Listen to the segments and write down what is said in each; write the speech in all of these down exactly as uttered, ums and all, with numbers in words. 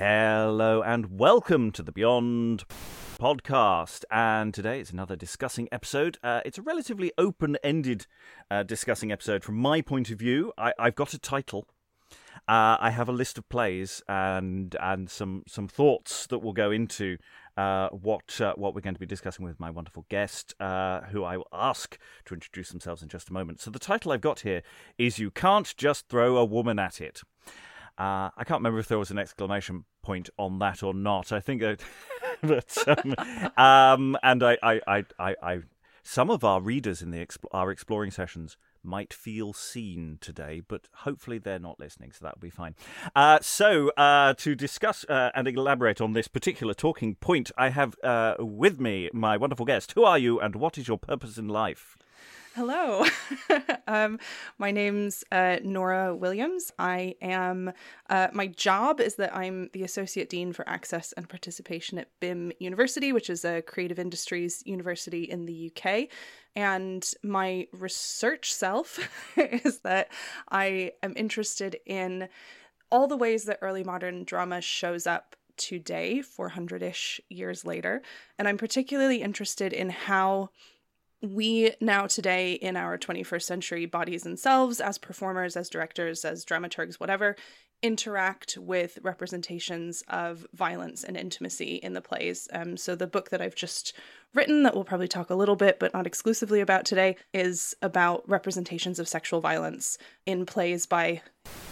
Hello and welcome to the Beyond podcast, and today it's another discussing episode. Uh, it's a relatively open-ended uh, discussing episode from my point of view. I, I've got a title. Uh, I have a list of plays and and some some thoughts that will go into uh, what uh, what we're going to be discussing with my wonderful guest, uh, who I will ask to introduce themselves in just a moment. So the title I've got here is "You Can't Just Throw a Woman at It." Uh, I can't remember if there was an exclamation point on that or not. I think that, but um, um, and I, I, I, I, I, some of our readers in the exp- our exploring sessions might feel seen today, but hopefully they're not listening, so that'll be fine. Uh, so uh, to discuss uh, and elaborate on this particular talking point, I have uh, with me my wonderful guest. Who are you, and what is your purpose in life? Hello. um, my name's uh, Nora Williams. I am, uh, my job is that I'm the Associate Dean for Access and Participation at B I M University, which is a creative industries university in the U K. And my research self is that I am interested in all the ways that early modern drama shows up today, four hundred-ish years later. And I'm particularly interested in how we now today in our twenty-first century bodies and selves as performers, as directors, as dramaturgs, whatever, interact with representations of violence and intimacy in the plays. Um, so the book that I've just written that we'll probably talk a little bit, but not exclusively about today, is about representations of sexual violence in plays by...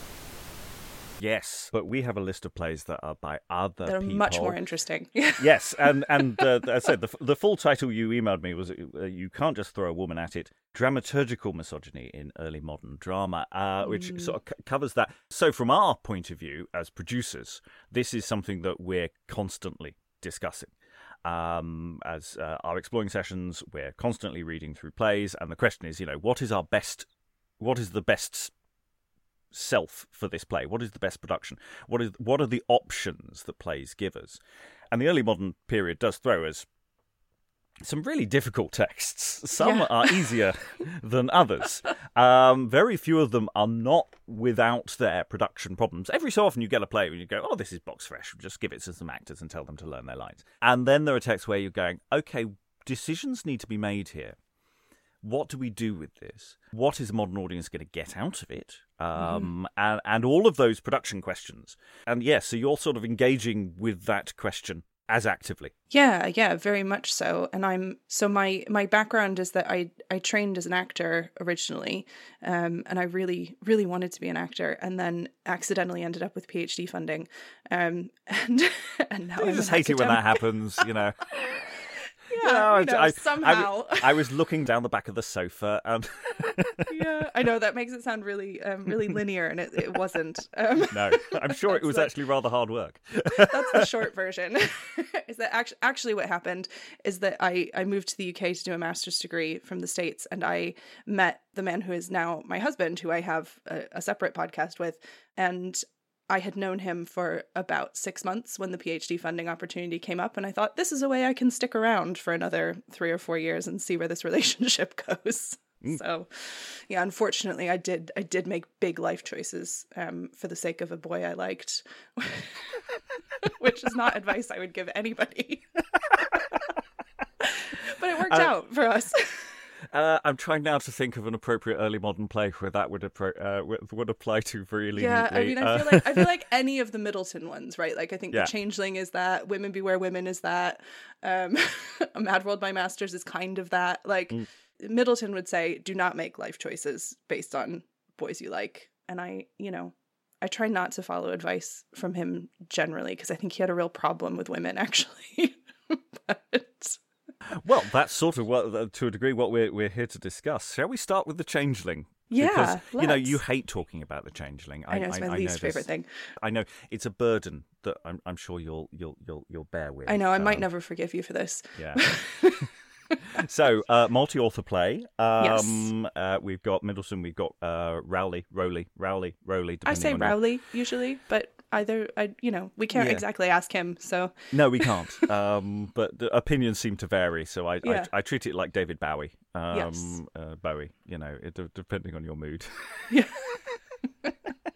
Yes, but we have a list of plays that are by other They're people. much more interesting. Yes, and and uh, as I said, the, the full title you emailed me was uh, "You Can't Just Throw a Woman at It: Dramaturgical Misogyny in Early Modern Drama," uh, which mm. sort of c- covers that. So from our point of view as producers, this is something that we're constantly discussing. Um, as uh, our exploring sessions, we're constantly reading through plays, and the question is, you know, what is our best, what is the best self for this play? What is the best production? What is what are the options that plays give us? And the early modern period does throw us some really difficult texts. Some yeah. are easier than others. Um, very few of them are not without their production problems. Every so often you get a play where you go, oh, this is box fresh. Just give it to some actors and tell them to learn their lines. And then there are texts where you're going, okay, decisions need to be made here. What do we do with this? What is a modern audience going to get out of it? Um, mm. and, and all of those production questions. And yes, so you're sort of engaging with that question as actively. Yeah, yeah, very much so. And I'm so my my background is that I I trained as an actor originally, um, and I really really wanted to be an actor, and then accidentally ended up with PhD funding, um, and and now I I'm just an hate academic. it when that happens, you know. Yeah, no, you know, I, somehow. I, I was looking down the back of the sofa. And yeah, I know that makes it sound really, um, really linear, and it, it wasn't. Um, no, I'm sure it was the, actually rather hard work. That's the short version. Is that actually, actually what happened is that I, I moved to the U K to do a master's degree from the States, and I met the man who is now my husband, who I have a, a separate podcast with, and I had known him for about six months when the PhD funding opportunity came up, and I thought, this is a way I can stick around for another three or four years and see where this relationship goes. Mm. So, yeah, unfortunately, I did I did make big life choices um, for the sake of a boy I liked, which is not advice I would give anybody. But it worked uh, out for us. Uh, I'm trying now to think of an appropriate early modern play where that would appro- uh, would apply to very leniently. Yeah, I mean, I feel uh, like I feel like any of the Middleton ones, right? Like, I think yeah. The Changeling is that, Women Beware Women is that, um, A Mad World by Masters is kind of that. Like, mm. Middleton would say, do not make life choices based on boys you like. And I, you know, I try not to follow advice from him generally because I think he had a real problem with women, actually. But... Well, that's sort of what, to a degree, what we're we're here to discuss. Shall we start with The Changeling? Yeah, because let's. you know you hate talking about The Changeling. I, I know it's my I, least I favorite thing. I know it's a burden that I'm I'm sure you'll you'll you'll you'll bear with. I know I um, might never forgive you for this. Yeah. So, uh, multi-author play. Um, yes. Uh, we've got Middleton. We've got uh, Rowley, Rowley, Rowley, Rowley. I say Rowley usually, but either I, you know, we can't yeah. exactly ask him. So no, we can't. um, but the opinions seem to vary. So I, yeah. I, I treat it like David Bowie. Um, yes. uh, Bowie. You know, it, depending on your mood. Yeah.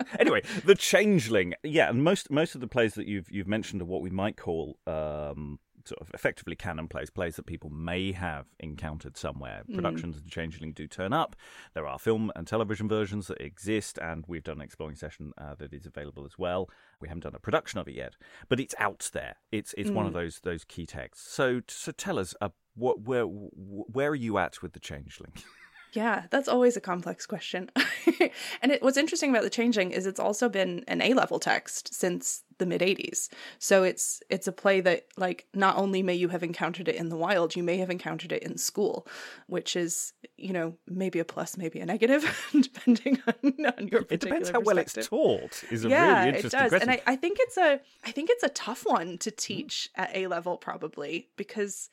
Anyway, The Changeling. Yeah, and most most of the plays that you've you've mentioned are what we might call um, sort of effectively canon plays, plays that people may have encountered somewhere. Mm. Productions of The Changeling do turn up. There are film and television versions that exist, and we've done an exploring session uh, that is available as well. We haven't done a production of it yet, but it's out there. It's it's mm. one of those those key texts. So so tell us, uh, what where where are you at with The Changeling? Yeah, that's always a complex question. And it, what's interesting about The Changeling is it's also been an A-level text since the mid-eighties. So it's it's a play that, like, not only may you have encountered it in the wild, you may have encountered it in school, which is, you know, maybe a plus, maybe a negative, depending on, on your particular It depends how well it's taught, is a yeah, really interesting it does. question. And I, I think it's a I think it's a tough one to teach at A-level, probably, because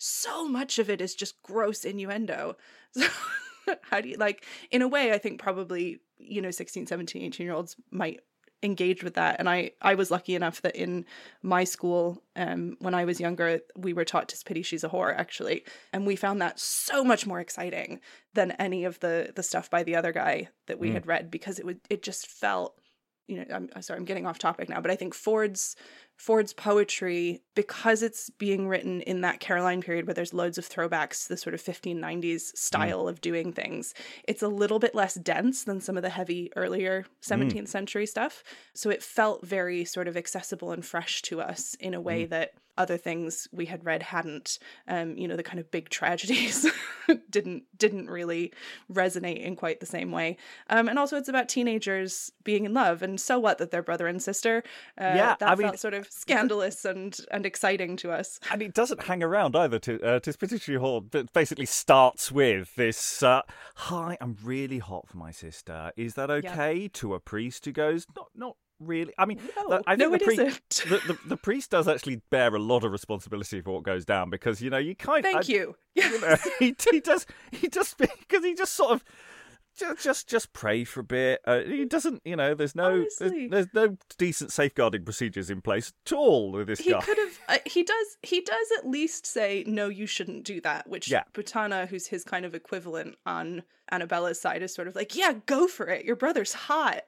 so much of it is just gross innuendo. So how do you, like, in a way, I think probably, you know, sixteen, seventeen, eighteen year olds might engage with that. And I, I was lucky enough that in my school, um, when I was younger, we were taught "'Tis pity she's a whore," actually. And we found that so much more exciting than any of the, the stuff by the other guy that we mm. had read, because it would, it just felt, you know, I'm, I'm sorry, I'm getting off topic now, but I think Ford's Ford's poetry, because it's being written in that Caroline period where there's loads of throwbacks to the sort of fifteen nineties style mm. of doing things, it's a little bit less dense than some of the heavy earlier seventeenth mm. century stuff. So it felt very sort of accessible and fresh to us in a way mm. that other things we had read hadn't. Um, you know, the kind of big tragedies didn't didn't really resonate in quite the same way. Um, and also it's about teenagers being in love, and so what that they're brother and sister. Uh, yeah, that I felt mean, sort of scandalous and and exciting to us. And it doesn't hang around either. To uh, "'Tis pity she's a whore" that basically starts with this, uh, "Hi, I'm really hot for my sister. Is that okay?" Yeah. To a priest who goes, "Not, not really." I mean, no, I think no, the, pri- the, the, the priest does actually bear a lot of responsibility for what goes down, because, you know, you kind of... Thank I, you. you know, he, he does, he just, because he just sort of, just, just, just pray for a bit. Uh, he doesn't, you know, there's no, there's, there's no decent safeguarding procedures in place at all with this he guy. He could have, uh, he does, he does at least say, no, you shouldn't do that, which yeah. Butana, who's his kind of equivalent on Annabella's side, is sort of like, yeah, go for it. Your brother's hot.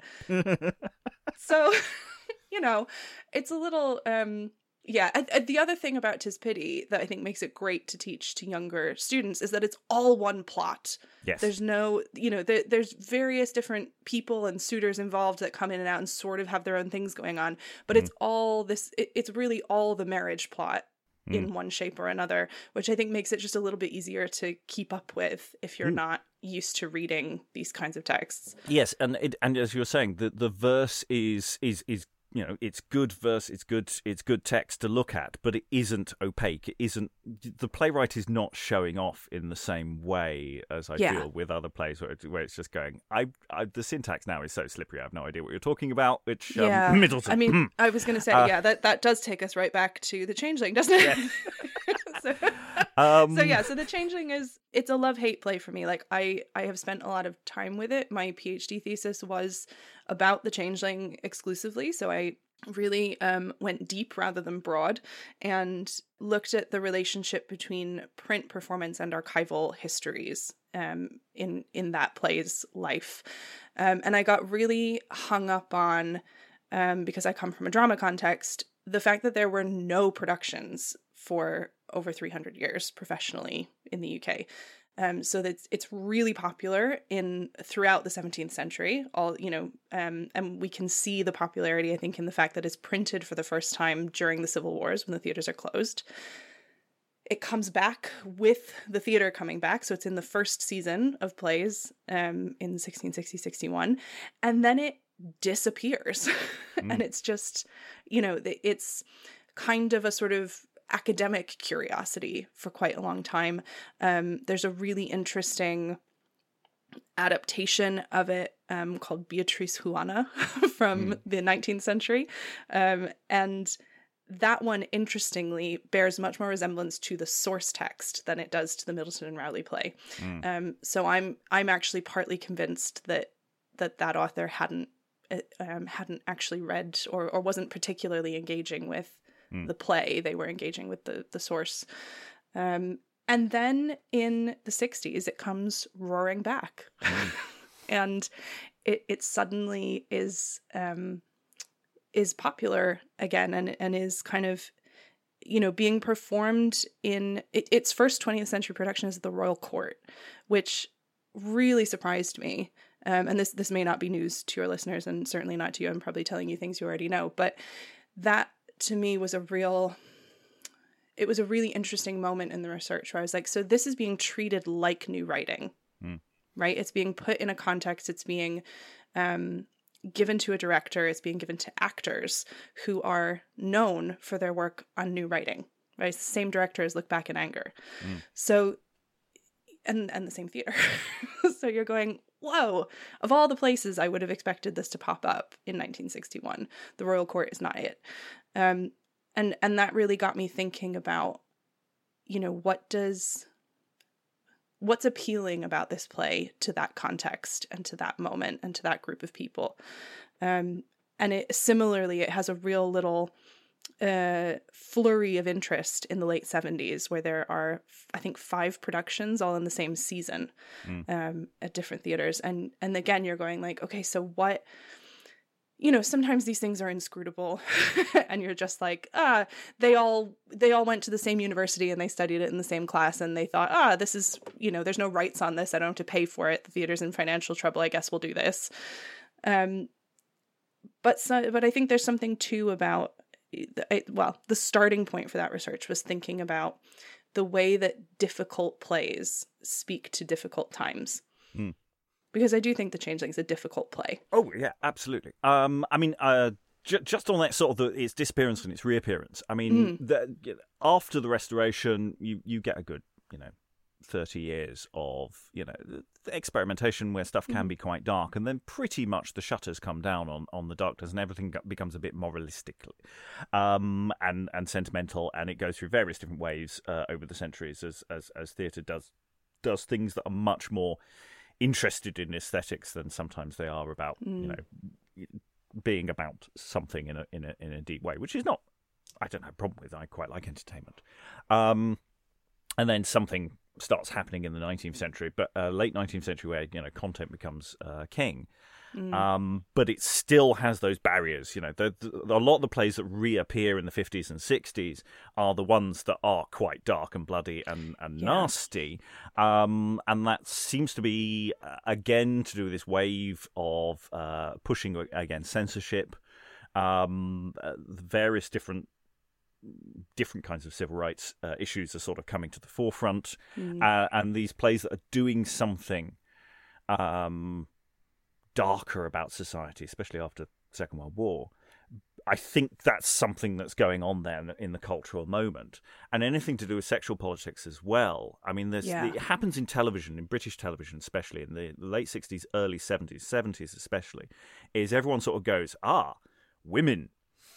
So... You know, it's a little, um, yeah. And, and the other thing about "'Tis Pity" that I think makes it great to teach to younger students is that it's all one plot. Yes. There's no, you know, there, there's various different people and suitors involved that come in and out and sort of have their own things going on. But mm. it's all this, it, it's really all the marriage plot mm. in one shape or another, which I think makes it just a little bit easier to keep up with if you're mm. not used to reading these kinds of texts. Yes, and it, and as you were saying, the, the verse is is is you know, it's good verse, it's good, it's good text to look at, but it isn't opaque. It isn't. The playwright is not showing off in the same way as I yeah. feel with other plays where, it, where it's just going. I, I, the syntax now is so slippery. I have no idea what you're talking about. Which yeah, um, Middleton. I mean, I was going to say, uh, yeah, that that does take us right back to The Changeling, doesn't it? Yeah. so, um, so yeah, so The Changeling is it's a love-hate play for me. Like I, I have spent a lot of time with it. My PhD thesis was about The Changeling exclusively, so I really um, went deep rather than broad and looked at the relationship between print performance and archival histories um, in in that play's life. Um, and I got really hung up on, um, because I come from a drama context, the fact that there were no productions for over three hundred years professionally in the U K. Um, so that it's really popular in throughout the seventeenth century. All you know, um, and we can see the popularity, I think, in the fact that it's printed for the first time during the Civil Wars when the theaters are closed. It comes back with the theater coming back, so it's in the first season of plays um, in sixteen sixty sixty-one, and then it disappears, mm. and it's just, you know, it's kind of a sort of academic curiosity for quite a long time. Um, there's a really interesting adaptation of it um, called Beatrice Juana from mm. the nineteenth century. Um, and that one, interestingly, bears much more resemblance to the source text than it does to the Middleton and Rowley play. Mm. Um, so I'm I'm actually partly convinced that that, that author hadn't um, hadn't actually read or, or wasn't particularly engaging with Mm. the play. They were engaging with the the source. Um, and then in the sixties, it comes roaring back. Mm. And it it suddenly is um, is popular again, and and is kind of, you know, being performed in it, its first twentieth century production is at the Royal Court, which really surprised me. Um, and this this may not be news to your listeners, and certainly not to you. I'm probably telling you things you already know, but that to me was a real, it was a really interesting moment in the research where I was like, so this is being treated like new writing, mm. right? It's being put in a context. It's being um, given to a director. It's being given to actors who are known for their work on new writing, right? It's the same director as Look Back in Anger. Mm. So, and and the same theater. So you're going, whoa, of all the places I would have expected this to pop up in nineteen sixty-one, the Royal Court is not it. Um, and, and that really got me thinking about, you know, what does, what's appealing about this play to that context and to that moment and to that group of people. Um, and it similarly, it has a real little uh, flurry of interest in the late seventies, where there are, I think, five productions all in the same season mm. um, at different theaters. And, and again, you're going like, okay, so what, you know, sometimes these things are inscrutable and you're just like, ah, they all, they all went to the same university and they studied it in the same class. And they thought, ah, this is, you know, there's no rights on this. I don't have to pay for it. The theater's in financial trouble. I guess we'll do this. Um, but, so, but I think there's something too about, well, the starting point for that research was thinking about the way that difficult plays speak to difficult times. Mm. Because I do think The Changeling's a difficult play. Oh, yeah, absolutely. Um, I mean, uh, j- just on that sort of the, its disappearance and its reappearance, I mean, mm. the, after the Restoration, you, you get a good, you know, thirty years of, you know, experimentation where stuff can mm. be quite dark, and then pretty much the shutters come down on, on the darkness and everything becomes a bit moralistic um, and, and sentimental, and it goes through various different waves uh, over the centuries as, as, as theatre does does things that are much more interested in aesthetics than sometimes they are about, mm. you know, being about something in a in a in a deep way, which is not, I don't have a problem with. I quite like entertainment. Um, and then something starts happening in the nineteenth century, but uh, late nineteenth century, where, you know, content becomes uh, king. Mm. Um, but it still has those barriers. You know, the, the, a lot of the plays that reappear in the fifties and sixties are the ones that are quite dark and bloody and, and yeah. nasty. Um, and that seems to be, uh, again, to do with this wave of uh, pushing against censorship, um, uh, various different different kinds of civil rights uh, issues are sort of coming to the forefront. Mm. Uh, and these plays that are doing something Um, darker about society, especially after the Second World War. I think that's something that's going on there in the cultural moment, and anything to do with sexual politics as well. I mean, there's, yeah. it happens in television, in British television especially, in the late sixties, early seventies, seventies especially, is everyone sort of goes, ah, women.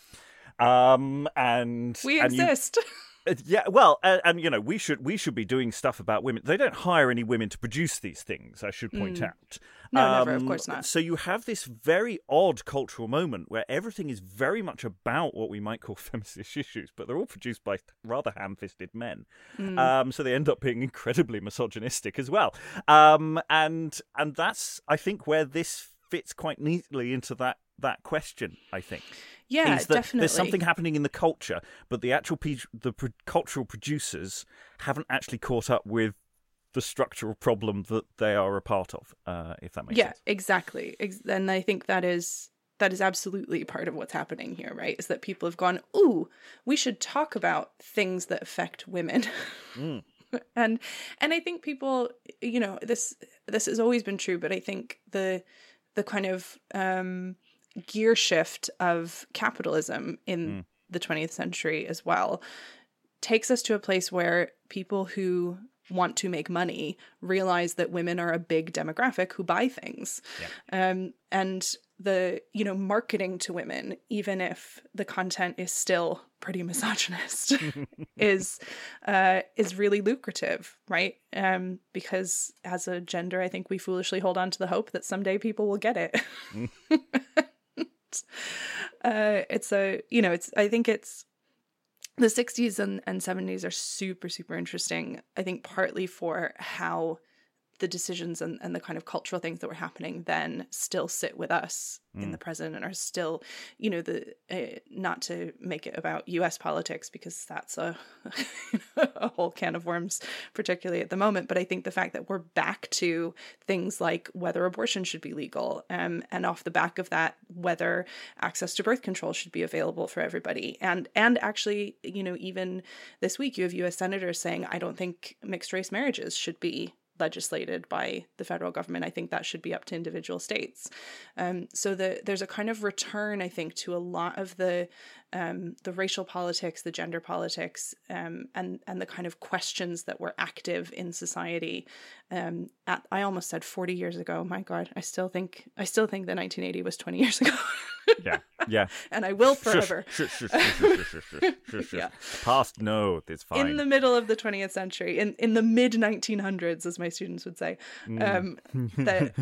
Um, and we and exist. You, Yeah, well, and, and you know, we should we should be doing stuff about women. They don't hire any women to produce these things, I should point mm. out. No, um, never, of course not. So you have this very odd cultural moment where everything is very much about what we might call feminist issues, but they're all produced by rather ham-fisted men. Mm. Um, so they end up being incredibly misogynistic as well. Um, and and that's, I think, where this fits quite neatly into that that question, I think. Yeah, is that definitely. There's something happening in the culture, but the actual pe- the pro- cultural producers haven't actually caught up with the structural problem that they are a part of, uh, if that makes yeah, sense. Yeah, exactly. Ex- and I think that is that is absolutely part of what's happening here, right? Is that people have gone, ooh, we should talk about things that affect women. Mm. and and I think people, you know, this this has always been true, but I think the the kind of um, gear shift of capitalism in mm. the twentieth century as well takes us to a place where people who want to make money realize that women are a big demographic who buy things. Yeah. Um, and the, you know, marketing to women, even if the content is still pretty misogynist, is uh, is really lucrative, right? Um, because as a gender, I think we foolishly hold on to the hope that someday people will get it. uh, it's a, you know, it's, I think it's, the sixties and, and seventies are super, super interesting, I think partly for how the decisions and, and the kind of cultural things that were happening then still sit with us mm. in the present and are still, you know, the uh, not to make it about U S politics, because that's a, a whole can of worms, particularly at the moment. But I think the fact that we're back to things like whether abortion should be legal, um, and off the back of that, whether access to birth control should be available for everybody. And, and actually, you know, even this week, you have U S senators saying, I don't think mixed race marriages should be legislated by the federal government. I think that should be up to individual states. Um, so the, there's a kind of return, I think, to a lot of the um, the racial politics, the gender politics, um, and and the kind of questions that were active in society. Um, at I almost said forty years ago. My God, I still think I still think that nineteen eighty was twenty years ago. Yeah, yeah. And I will forever. Shush, shush, shush, shush, shush, shush, shush. Yeah. Past, no, it's fine. In the middle of the twentieth century, in, in the mid nineteen hundreds, as my students would say, um, mm. that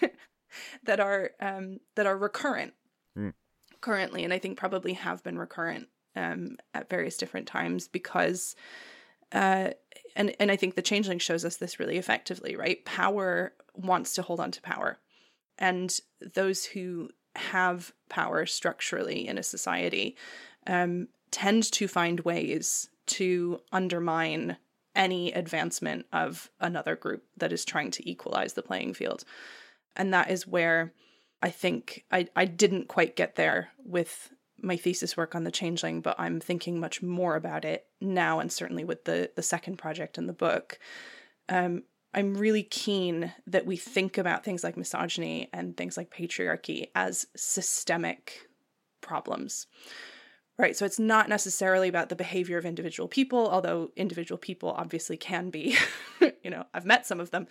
that are um, that are recurrent mm. currently, and I think probably have been recurrent um, at various different times because, uh, and and I think the Changeling shows us this really effectively, right? Power wants to hold on to power, and those who have power structurally in a society um, tend to find ways to undermine any advancement of another group that is trying to equalize the playing field. And that is where I think I, I didn't quite get there with my thesis work on the Changeling, but I'm thinking much more about it now, and certainly with the, the second project in the book. Um, I'm really keen that we think about things like misogyny and things like patriarchy as systemic problems, right? So it's not necessarily about the behavior of individual people, although individual people obviously can be, you know, I've met some of them,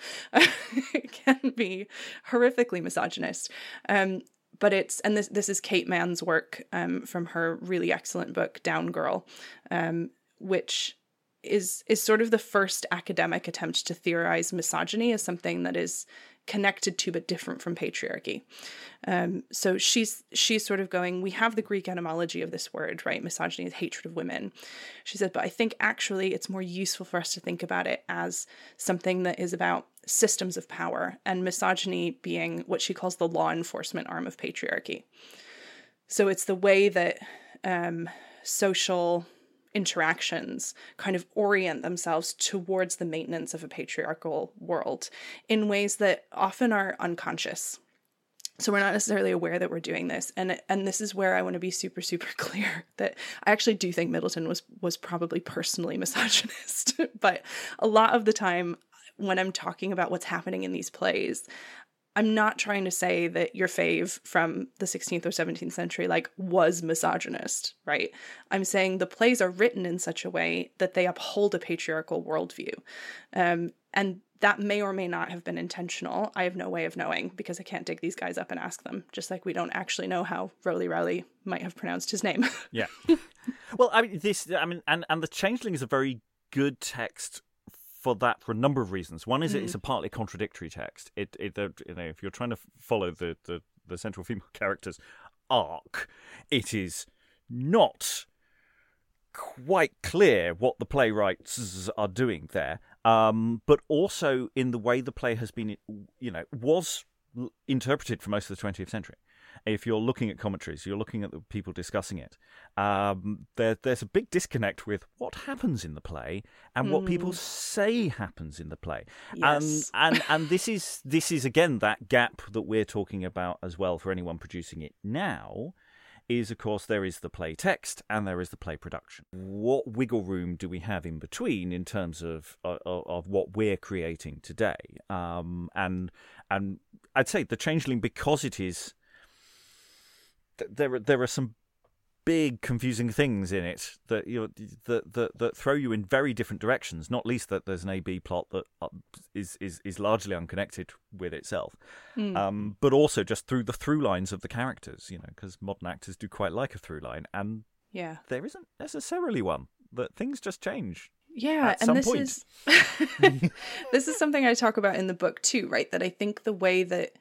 can be horrifically misogynist. Um, but it's, and this this is Kate Mann's work um, from her really excellent book, Down Girl, um, which is is sort of the first academic attempt to theorize misogyny as something that is connected to but different from patriarchy. Um, so she's she's sort of going, we have the Greek etymology of this word, right? Misogyny is hatred of women. She said, but I think actually it's more useful for us to think about it as something that is about systems of power, and misogyny being what she calls the law enforcement arm of patriarchy. So it's the way that um, social interactions kind of orient themselves towards the maintenance of a patriarchal world in ways that often are unconscious. So we're not necessarily aware that we're doing this. And and this is where I want to be super, super clear that I actually do think Middleton was was probably personally misogynist. But a lot of the time when I'm talking about what's happening in these plays, I'm not trying to say that your fave from the sixteenth or seventeenth century, like, was misogynist, right? I'm saying the plays are written in such a way that they uphold a patriarchal worldview. Um, and that may or may not have been intentional. I have no way of knowing because I can't dig these guys up and ask them, just like we don't actually know how Rowley Rowley might have pronounced his name. Yeah. Well, I mean, this, I mean, and, and The Changeling is a very good text for that for a number of reasons. One is mm. it's a partly contradictory text. It, it, you know, if you're trying to follow the, the, the central female character's arc, it is not quite clear what the playwrights are doing there. Um, but also in the way the play has been, you know, was interpreted for most of the twentieth century. If you're looking at commentaries, you're looking at the people discussing it, um, there, there's a big disconnect with what happens in the play and mm. what people say happens in the play. Yes. And, and and this is this is again that gap that we're talking about as well for anyone producing it now. Is, of course, there is the play text and there is the play production. What wiggle room do we have in between in terms of of, of what we're creating today? Um, and and I'd say The Changeling, because it is, there there are some big confusing things in it that you know, that, that that throw you in very different directions. Not least that there's an A B plot that is is is largely unconnected with itself, mm. um, but also just through the through lines of the characters. You know, because modern actors do quite like a through line, and yeah, there isn't necessarily one. That things just change. Yeah, at and some this point. is this is something I talk about in the book too, right? That I think the way that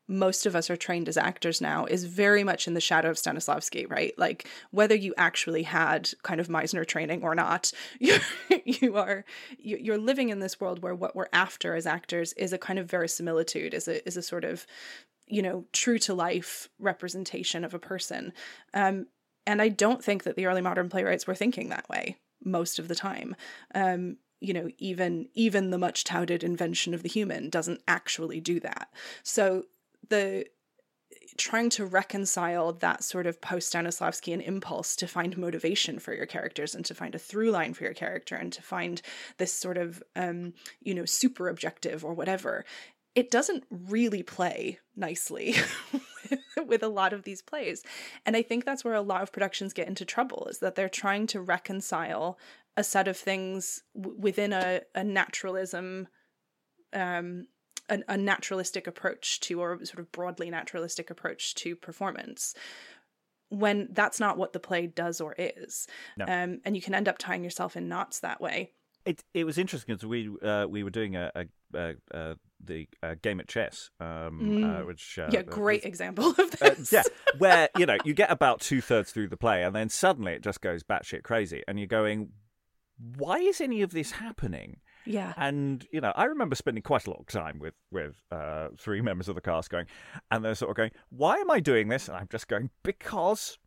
most of us are trained as actors now is very much in the shadow of Stanislavski, right? Like whether you actually had kind of Meisner training or not, you're, you are you're living in this world where what we're after as actors is a kind of verisimilitude, is a is a sort of, you know, true to life representation of a person. Um, and I don't think that the early modern playwrights were thinking that way most of the time. Um, you know, even even the much touted invention of the human doesn't actually do that. So the trying to reconcile that sort of post-Stanislavskian impulse to find motivation for your characters and to find a through line for your character and to find this sort of, um, you know, super objective or whatever, it doesn't really play nicely with, with a lot of these plays. And I think that's where a lot of productions get into trouble, is that they're trying to reconcile a set of things w- within a, a naturalism, um, A, a naturalistic approach to, or sort of broadly naturalistic approach to performance, when that's not what the play does or is. No. Um, and you can end up tying yourself in knots that way. It it was interesting because we uh, we were doing a, a, a, a the uh, game at chess, um, Mm. uh, which uh, yeah, great was, example of uh, this. yeah, where you know you get about two thirds through the play and then suddenly it just goes batshit crazy, and you're going, why is any of this happening? Yeah. And, you know, I remember spending quite a lot of time with, with uh, three members of the cast going, and they're sort of going, why am I doing this? And I'm just going, because...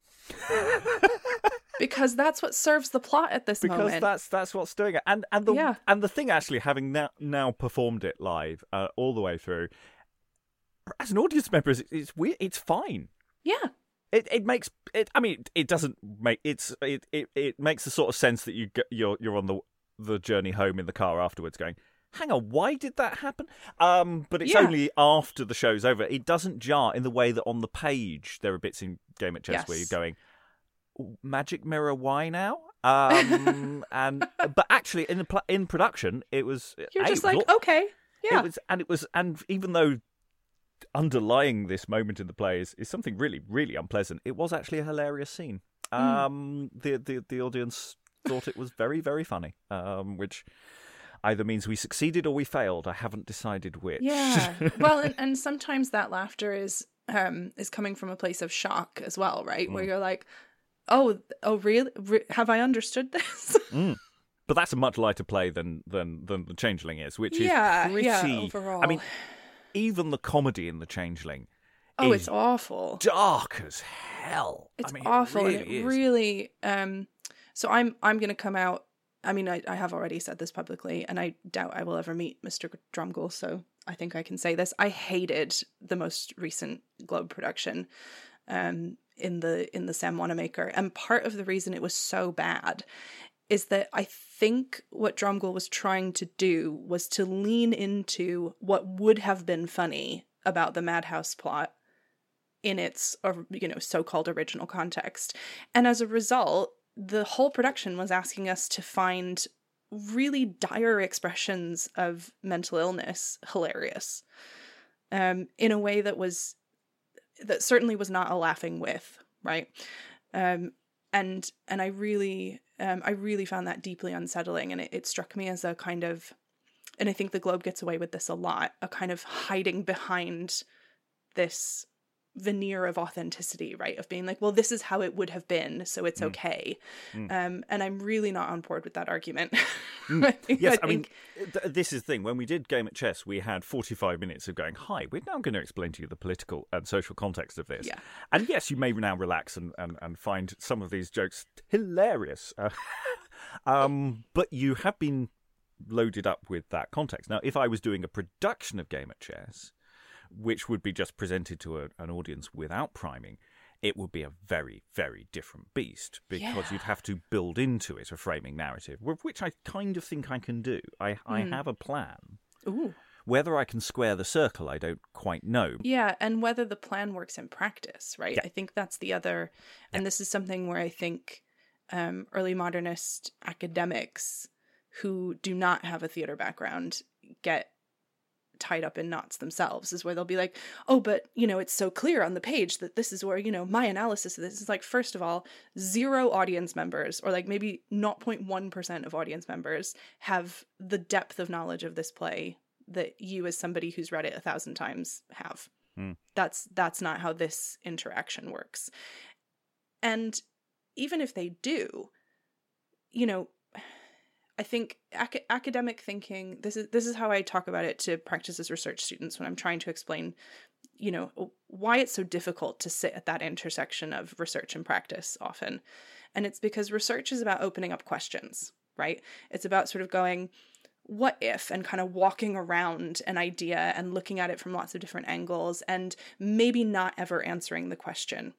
Because that's what serves the plot at this because moment. that's that's what's doing it. And and the Yeah. and the thing, actually, having now, now performed it live uh, all the way through, as an audience member, it's, it's weird. It's fine. Yeah. It it makes it. I mean, it doesn't make it's it it, it makes the sort of sense that you get, you're you're on the the journey home in the car afterwards, going, hang on, why did that happen? Um, but it's Yeah. only after the show's over. It doesn't jar in the way that on the page there are bits in Game at Chess Yes. where you're going, magic mirror, why now? Um, and but actually in the pl- in production it was. You're A, just it was like, all- okay. Yeah. It was, and it was, and even though underlying this moment in the play is, is something really, really unpleasant, it was actually a hilarious scene. Um, mm. the, the the audience thought it was very, very funny, um, which either means we succeeded or we failed. I haven't decided which. Yeah. Well, and, and sometimes that laughter is um is coming from a place of shock as well, right? Mm. Where you're like, oh, oh, really? Re- have I understood this? mm. But that's a much lighter play than than than the Changeling is, which is yeah, pretty. Yeah, overall. I mean, even the comedy in the Changeling. Oh, it's awful. Dark as hell. It's I mean, awful, it really and it is. really. Um, so I'm I'm going to come out. I mean, I, I have already said this publicly, and I doubt I will ever meet Mister Drumgoole, so I think I can say this. I hated the most recent Globe production um, in the in the Sam Wanamaker, and part of the reason it was so bad is that I think what Drumgoole was trying to do was to lean into what would have been funny about the Madhouse plot in its, you know, so-called original context. And as a result, the whole production was asking us to find really dire expressions of mental illness hilarious, um, in a way that was, that certainly was not a laughing with, right? Um, and and I really, um, I really found that deeply unsettling, and it, it struck me as a kind of, and I think the Globe gets away with this a lot, a kind of hiding behind this veneer of authenticity, right? Of being like, well, this is how it would have been, so it's mm. okay. Mm. Um, and I'm really not on board with that argument. mm. I think, yes, I, I think... mean, th- this is the thing. When we did Game at Chess, we had forty-five minutes of going, hi, we're now going to explain to you the political and social context of this. Yeah. And yes, you may now relax and, and, and find some of these jokes hilarious. Uh, um, but you have been loaded up with that context. Now, if I was doing a production of Game at Chess, which would be just presented to a, an audience without priming, it would be a very, very different beast, because yeah. you'd have to build into it a framing narrative, which I kind of think I can do. I, mm. I have a plan. Ooh. Whether I can square the circle, I don't quite know. Yeah, and whether the plan works in practice, right? Yeah. I think that's the other, and yeah. this is something where I think um, early modernist academics who do not have a theater background get tied up in knots themselves, is where they'll be like, oh, but, you know, it's so clear on the page that this is where, you know, my analysis of this is like, first of all, zero audience members, or like maybe zero point one percent of audience members have the depth of knowledge of this play that you, as somebody who's read it a thousand times, have. Mm. That's that's not how this interaction works. And even if they do, you know, I think ac- academic thinking, this is this is how I talk about it to practice as research students when I'm trying to explain, you know, why it's so difficult to sit at that intersection of research and practice often. And it's because research is about opening up questions, right? It's about sort of going, what if, and kind of walking around an idea and looking at it from lots of different angles and maybe not ever answering the question.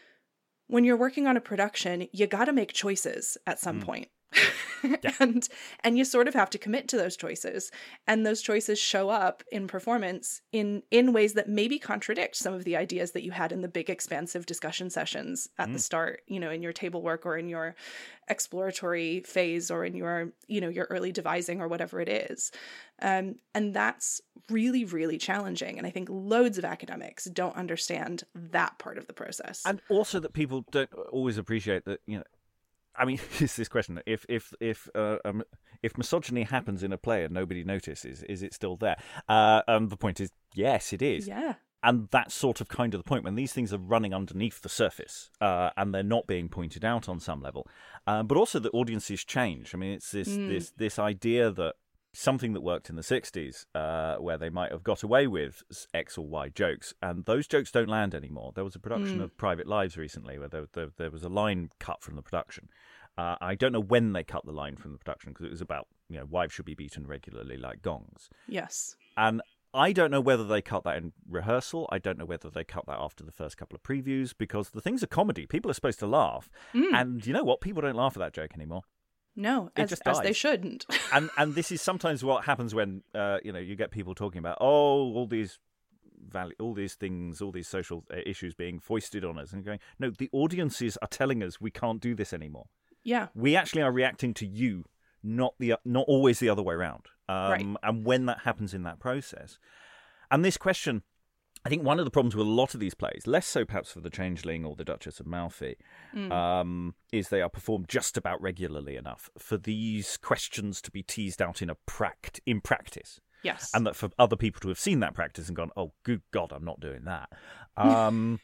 When you're working on a production, you got to make choices at some mm. point. Yeah. and and you sort of have to commit to those choices, and those choices show up in performance in in ways that maybe contradict some of the ideas that you had in the big expansive discussion sessions at mm. the start, you know, in your table work or in your exploratory phase or in your, you know, your early devising or whatever it is. Um, and that's really, really challenging. And I think loads of academics don't understand that part of the process. And also that people don't always appreciate that, you know, I mean, it's this question: if if if uh, um, if misogyny happens in a play and nobody notices, is it still there? Uh, and the point is, yes, it is. Yeah. And that's sort of kind of the point when these things are running underneath the surface uh, and they're not being pointed out on some level. Um, but also the audiences change. I mean, it's this mm. this this idea that something that worked in the sixties, uh, where they might have got away with X or Y jokes, and those jokes don't land anymore. There was a production mm. of Private Lives recently where there, there, there was a line cut from the production. Uh, I don't know when they cut the line from the production because it was about, you know, wives should be beaten regularly like gongs. Yes. And I don't know whether they cut that in rehearsal. I don't know whether they cut that after the first couple of previews, because the thing's a comedy. People are supposed to laugh. Mm. And you know what? People don't laugh at that joke anymore. No, as, as they shouldn't. and and this is sometimes what happens when uh, you know, you get people talking about, oh, all these value, all these things, all these social issues being foisted on us, and going, no, the audiences are telling us we can't do this anymore. Yeah, we actually are reacting to you, not the not always the other way around. Um, right. And when that happens in that process, and this question, I think one of the problems with a lot of these plays, less so perhaps for The Changeling or The Duchess of Malfi, mm. um, is they are performed just about regularly enough for these questions to be teased out in a pract in practice. Yes. And that for other people to have seen that practice and gone, oh, good God, I'm not doing that, um,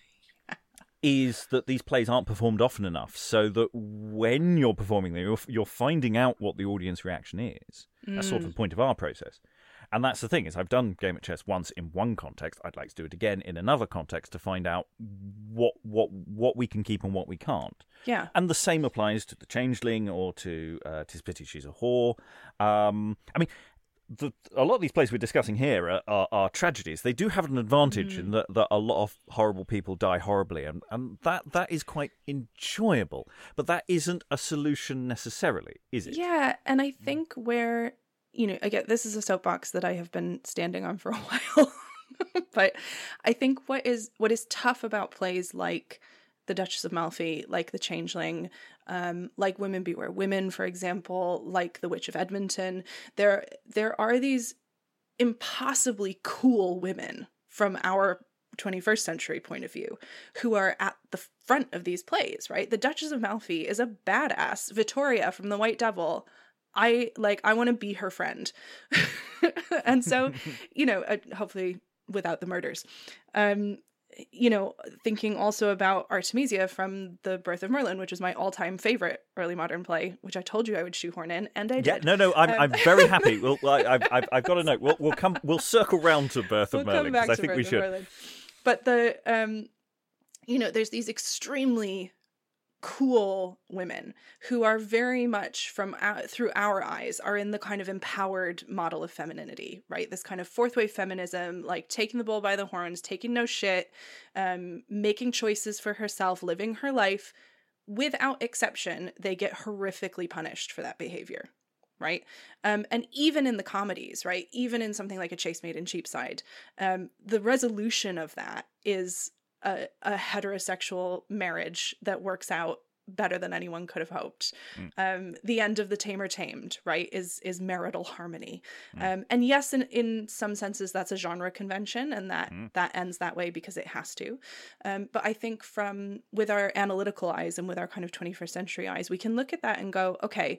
is that these plays aren't performed often enough so that when you're performing them, you're, you're finding out what the audience reaction is. Mm. That's sort of the point of our process. And that's the thing, is I've done Game at Chess once in one context. I'd like to do it again in another context to find out what what what we can keep and what we can't. Yeah. And the same applies to The Changeling or to uh, 'Tis Pity She's a Whore. Um, I mean, the, a lot of these plays we're discussing here are, are, are tragedies. They do have an advantage mm. in that, that a lot of horrible people die horribly, and, and that, that is quite enjoyable. But that isn't a solution necessarily, is it? Yeah, and I think where... You know, again, this is a soapbox that I have been standing on for a while. But I think what is what is tough about plays like The Duchess of Malfi, like The Changeling, um, like Women Beware Women, for example, like The Witch of Edmonton, there there are these impossibly cool women from our twenty-first century point of view who are at the front of these plays, right? The Duchess of Malfi is a badass. Vittoria from The White Devil, I like, I want to be her friend. And so, you know, uh, hopefully without the murders, um, you know, thinking also about Artemisia from The Birth of Merlin, which is my all time favorite early modern play, which I told you I would shoehorn in, and I did. Yeah, no, no, I'm, um, I'm very happy. Well, I've, I've, I've got a note. We'll, we'll come, we'll circle round to Birth we'll of Merlin, because I think Birth we should. Merlin. But the, um, you know, there's these extremely cool women who are very much from our, through our eyes are in the kind of empowered model of femininity, right? This kind of fourth wave feminism, like taking the bull by the horns, taking no shit, um, making choices for herself, living her life. Without exception, they get horrifically punished for that behavior, right? Um, and even in the comedies, right? Even in something like A Chaste Maid in Cheapside, um, the resolution of that is A, a heterosexual marriage that works out better than anyone could have hoped. Mm. Um, the end of The Tamer Tamed, right, is is marital harmony. Mm. Um, and yes, in, in some senses, that's a genre convention, and that mm. that ends that way because it has to. Um, but I think from with our analytical eyes and with our kind of twenty-first century eyes, we can look at that and go, okay,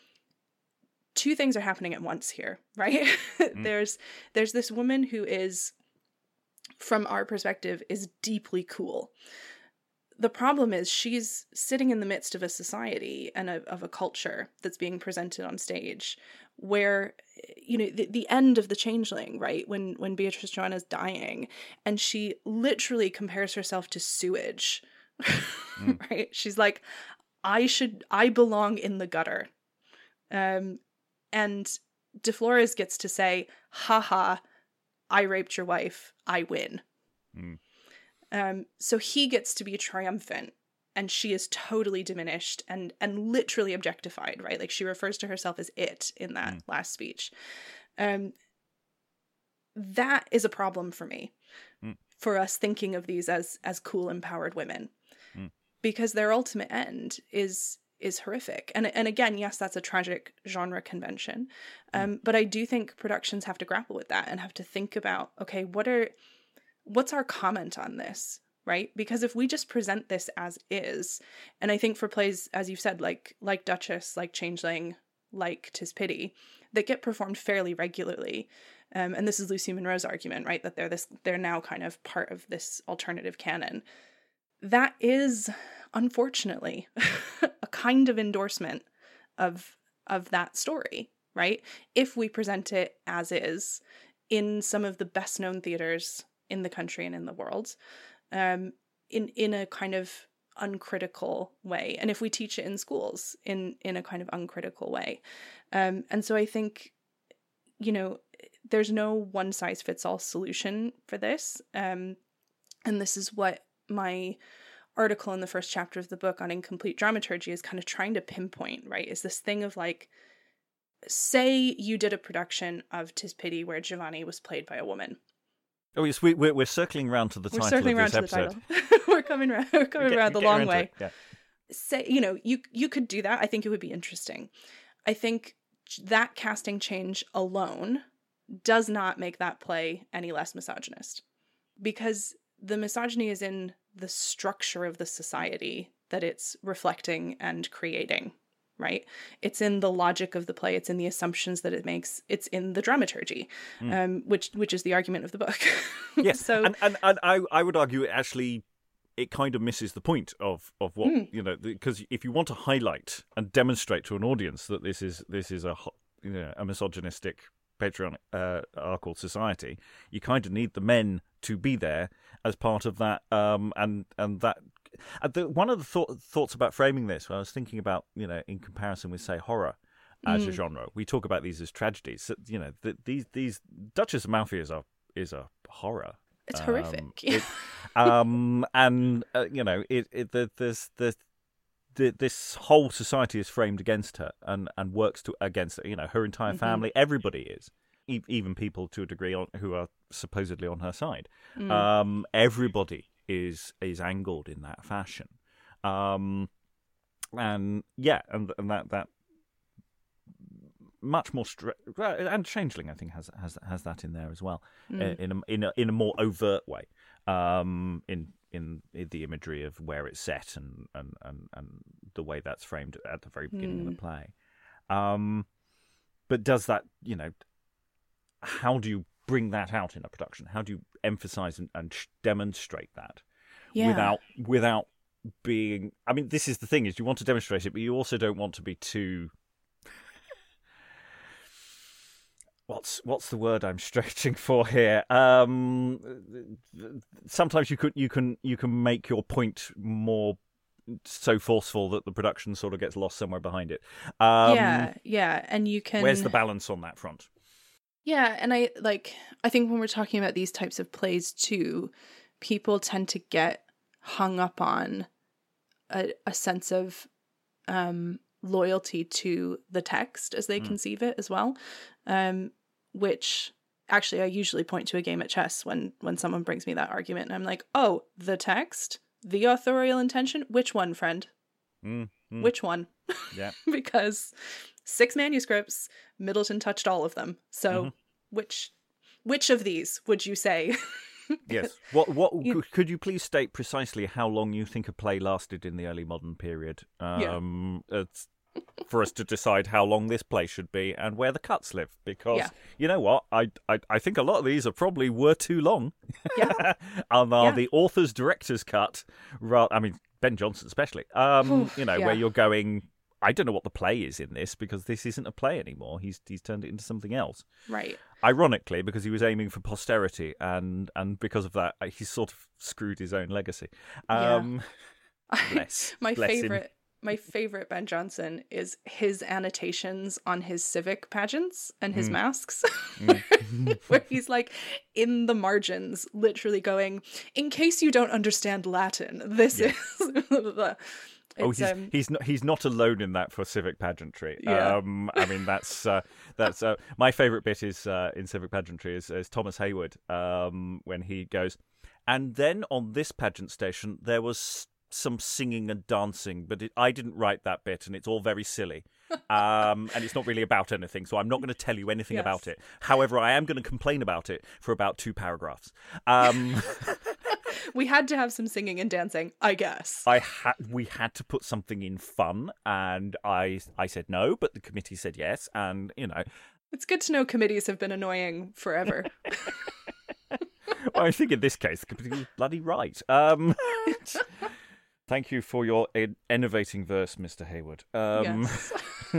two things are happening at once here, right? Mm. there's there's this woman who is from our perspective, is deeply cool. The problem is she's sitting in the midst of a society and a, of a culture that's being presented on stage where, you know, the, the end of the Changeling, right? When, when Beatrice Joanna's dying and she literally compares herself to sewage, mm. right? She's like, I should, I belong in the gutter. Um, and De Flores gets to say, haha, I raped your wife, I win. Mm. Um, so he gets to be triumphant and she is totally diminished and, and literally objectified, right? Like she refers to herself as it in that mm. last speech. Um, that is a problem for me, mm. for us thinking of these as, as cool, empowered women, mm. because their ultimate end is, is horrific. And, and again, yes, that's a tragic genre convention. Um, mm. But I do think productions have to grapple with that and have to think about, okay, what are, what's our comment on this, right? Because if we just present this as is, and I think for plays, as you've said, like like Duchess, like Changeling, like 'Tis Pity, that get performed fairly regularly, um, and this is Lucy Monroe's argument, right? That they're this, they're now kind of part of this alternative canon. That is, unfortunately, a kind of endorsement of of that story, right? If we present it as is in some of the best known theaters in the country and in the world, um, in in a kind of uncritical way, and if we teach it in schools in in a kind of uncritical way, um, and so I think, you know, there's no one size fits all solution for this, um, and this is what my article in the first chapter of the book on incomplete dramaturgy is kind of trying to pinpoint, right? Is this thing of like, say you did a production of 'Tis Pity where Giovanni was played by a woman. Oh yes, we, we're we're circling around to the we're title circling of this around episode. To the title. we're coming around. We're coming get, around the long way. Yeah. Say, you know, you you could do that. I think it would be interesting. I think that casting change alone does not make that play any less misogynist, because the misogyny is in the structure of the society that it's reflecting and creating. Right? It's in the logic of the play. It's in the assumptions that it makes. It's in the dramaturgy, mm. um, which which is the argument of the book. Yes, so and, and, and I, I would argue it actually it kind of misses the point of, of what mm. you know, because if you want to highlight and demonstrate to an audience that this is this is a you know a misogynistic patriarchal uh, society, you kind of need the men to be there as part of that, um, and and that. Uh, the, one of the thought, thoughts about framing this, when I was thinking about, you know, in comparison with, say, horror as mm. a genre, we talk about these as tragedies. So, you know, the, these these Duchess of Malfi is a is a horror. It's um, horrific. Yeah. It, um, and uh, you know, it, it the, there's the, the this whole society is framed against her and, and works to against her. You know, her entire family, mm-hmm. everybody is. Even people to a degree on, who are supposedly on her side. Mm. Um, everybody is is angled in that fashion, um, and yeah, and and that that much more stre- and Changeling I think has has has that in there as well, mm. in a, in a in a more overt way, um, in, in in the imagery of where it's set and and, and, and the way that's framed at the very beginning mm. of the play. Um, but does that, you know, how do you bring that out in a production? How do you emphasize and, and demonstrate that yeah. without without being? I mean, this is the thing: is you want to demonstrate it, but you also don't want to be too. What's what's the word I'm stretching for here? Um, sometimes you could you can you can make your point more so forceful that the production sort of gets lost somewhere behind it. Um, yeah, yeah, and you can. Where's the balance on that front? Yeah, and I like I think when we're talking about these types of plays too, people tend to get hung up on a, a sense of um, loyalty to the text as they mm. conceive it as well, um, which actually I usually point to a game at chess when when someone brings me that argument, and I'm like, oh, the text, the authorial intention, which one, friend? Mm, mm. Which one? Yeah, because six manuscripts, Middleton touched all of them. So mm-hmm. which which of these would you say? Yes. What what you, could you please state precisely how long you think a play lasted in the early modern period? Um, yeah. It's for us to decide how long this play should be and where the cuts live. Because, Yeah. you know what, I, I I think a lot of these are probably were too long. Yeah. and are Yeah. the author's director's cut, ra- I mean, Ben Jonson especially, um, you know, Yeah. where you're going, I don't know what the play is in this, because this isn't a play anymore. He's he's turned it into something else. Right. Ironically, because he was aiming for posterity, and, and because of that, he's sort of screwed his own legacy. Um, bless. my bless him. favorite my favorite Ben Jonson is his annotations on his civic pageants and his Mm. masks. Mm. Where he's like in the margins literally going, in case you don't understand Latin, this Yeah. is Oh, It's, he's um, he's not he's not alone in that for civic pageantry. Yeah. Um, I mean that's uh, that's uh, my favourite bit is uh, in civic pageantry is, is Thomas Hayward um, when he goes, and then on this pageant station there was some singing and dancing, but it, I didn't write that bit, and it's all very silly, um, and it's not really about anything, so I'm not going to tell you anything Yes. about it. However, I am going to complain about it for about two paragraphs. Um, we had to have some singing and dancing, I guess. I had we had to put something in fun, and I I said no, but the committee said yes, and you know, It's good to know committees have been annoying forever. well, I think in this case the committee was bloody right. Um, thank you for your in- innovating verse, Mister Hayward. Um, Yes.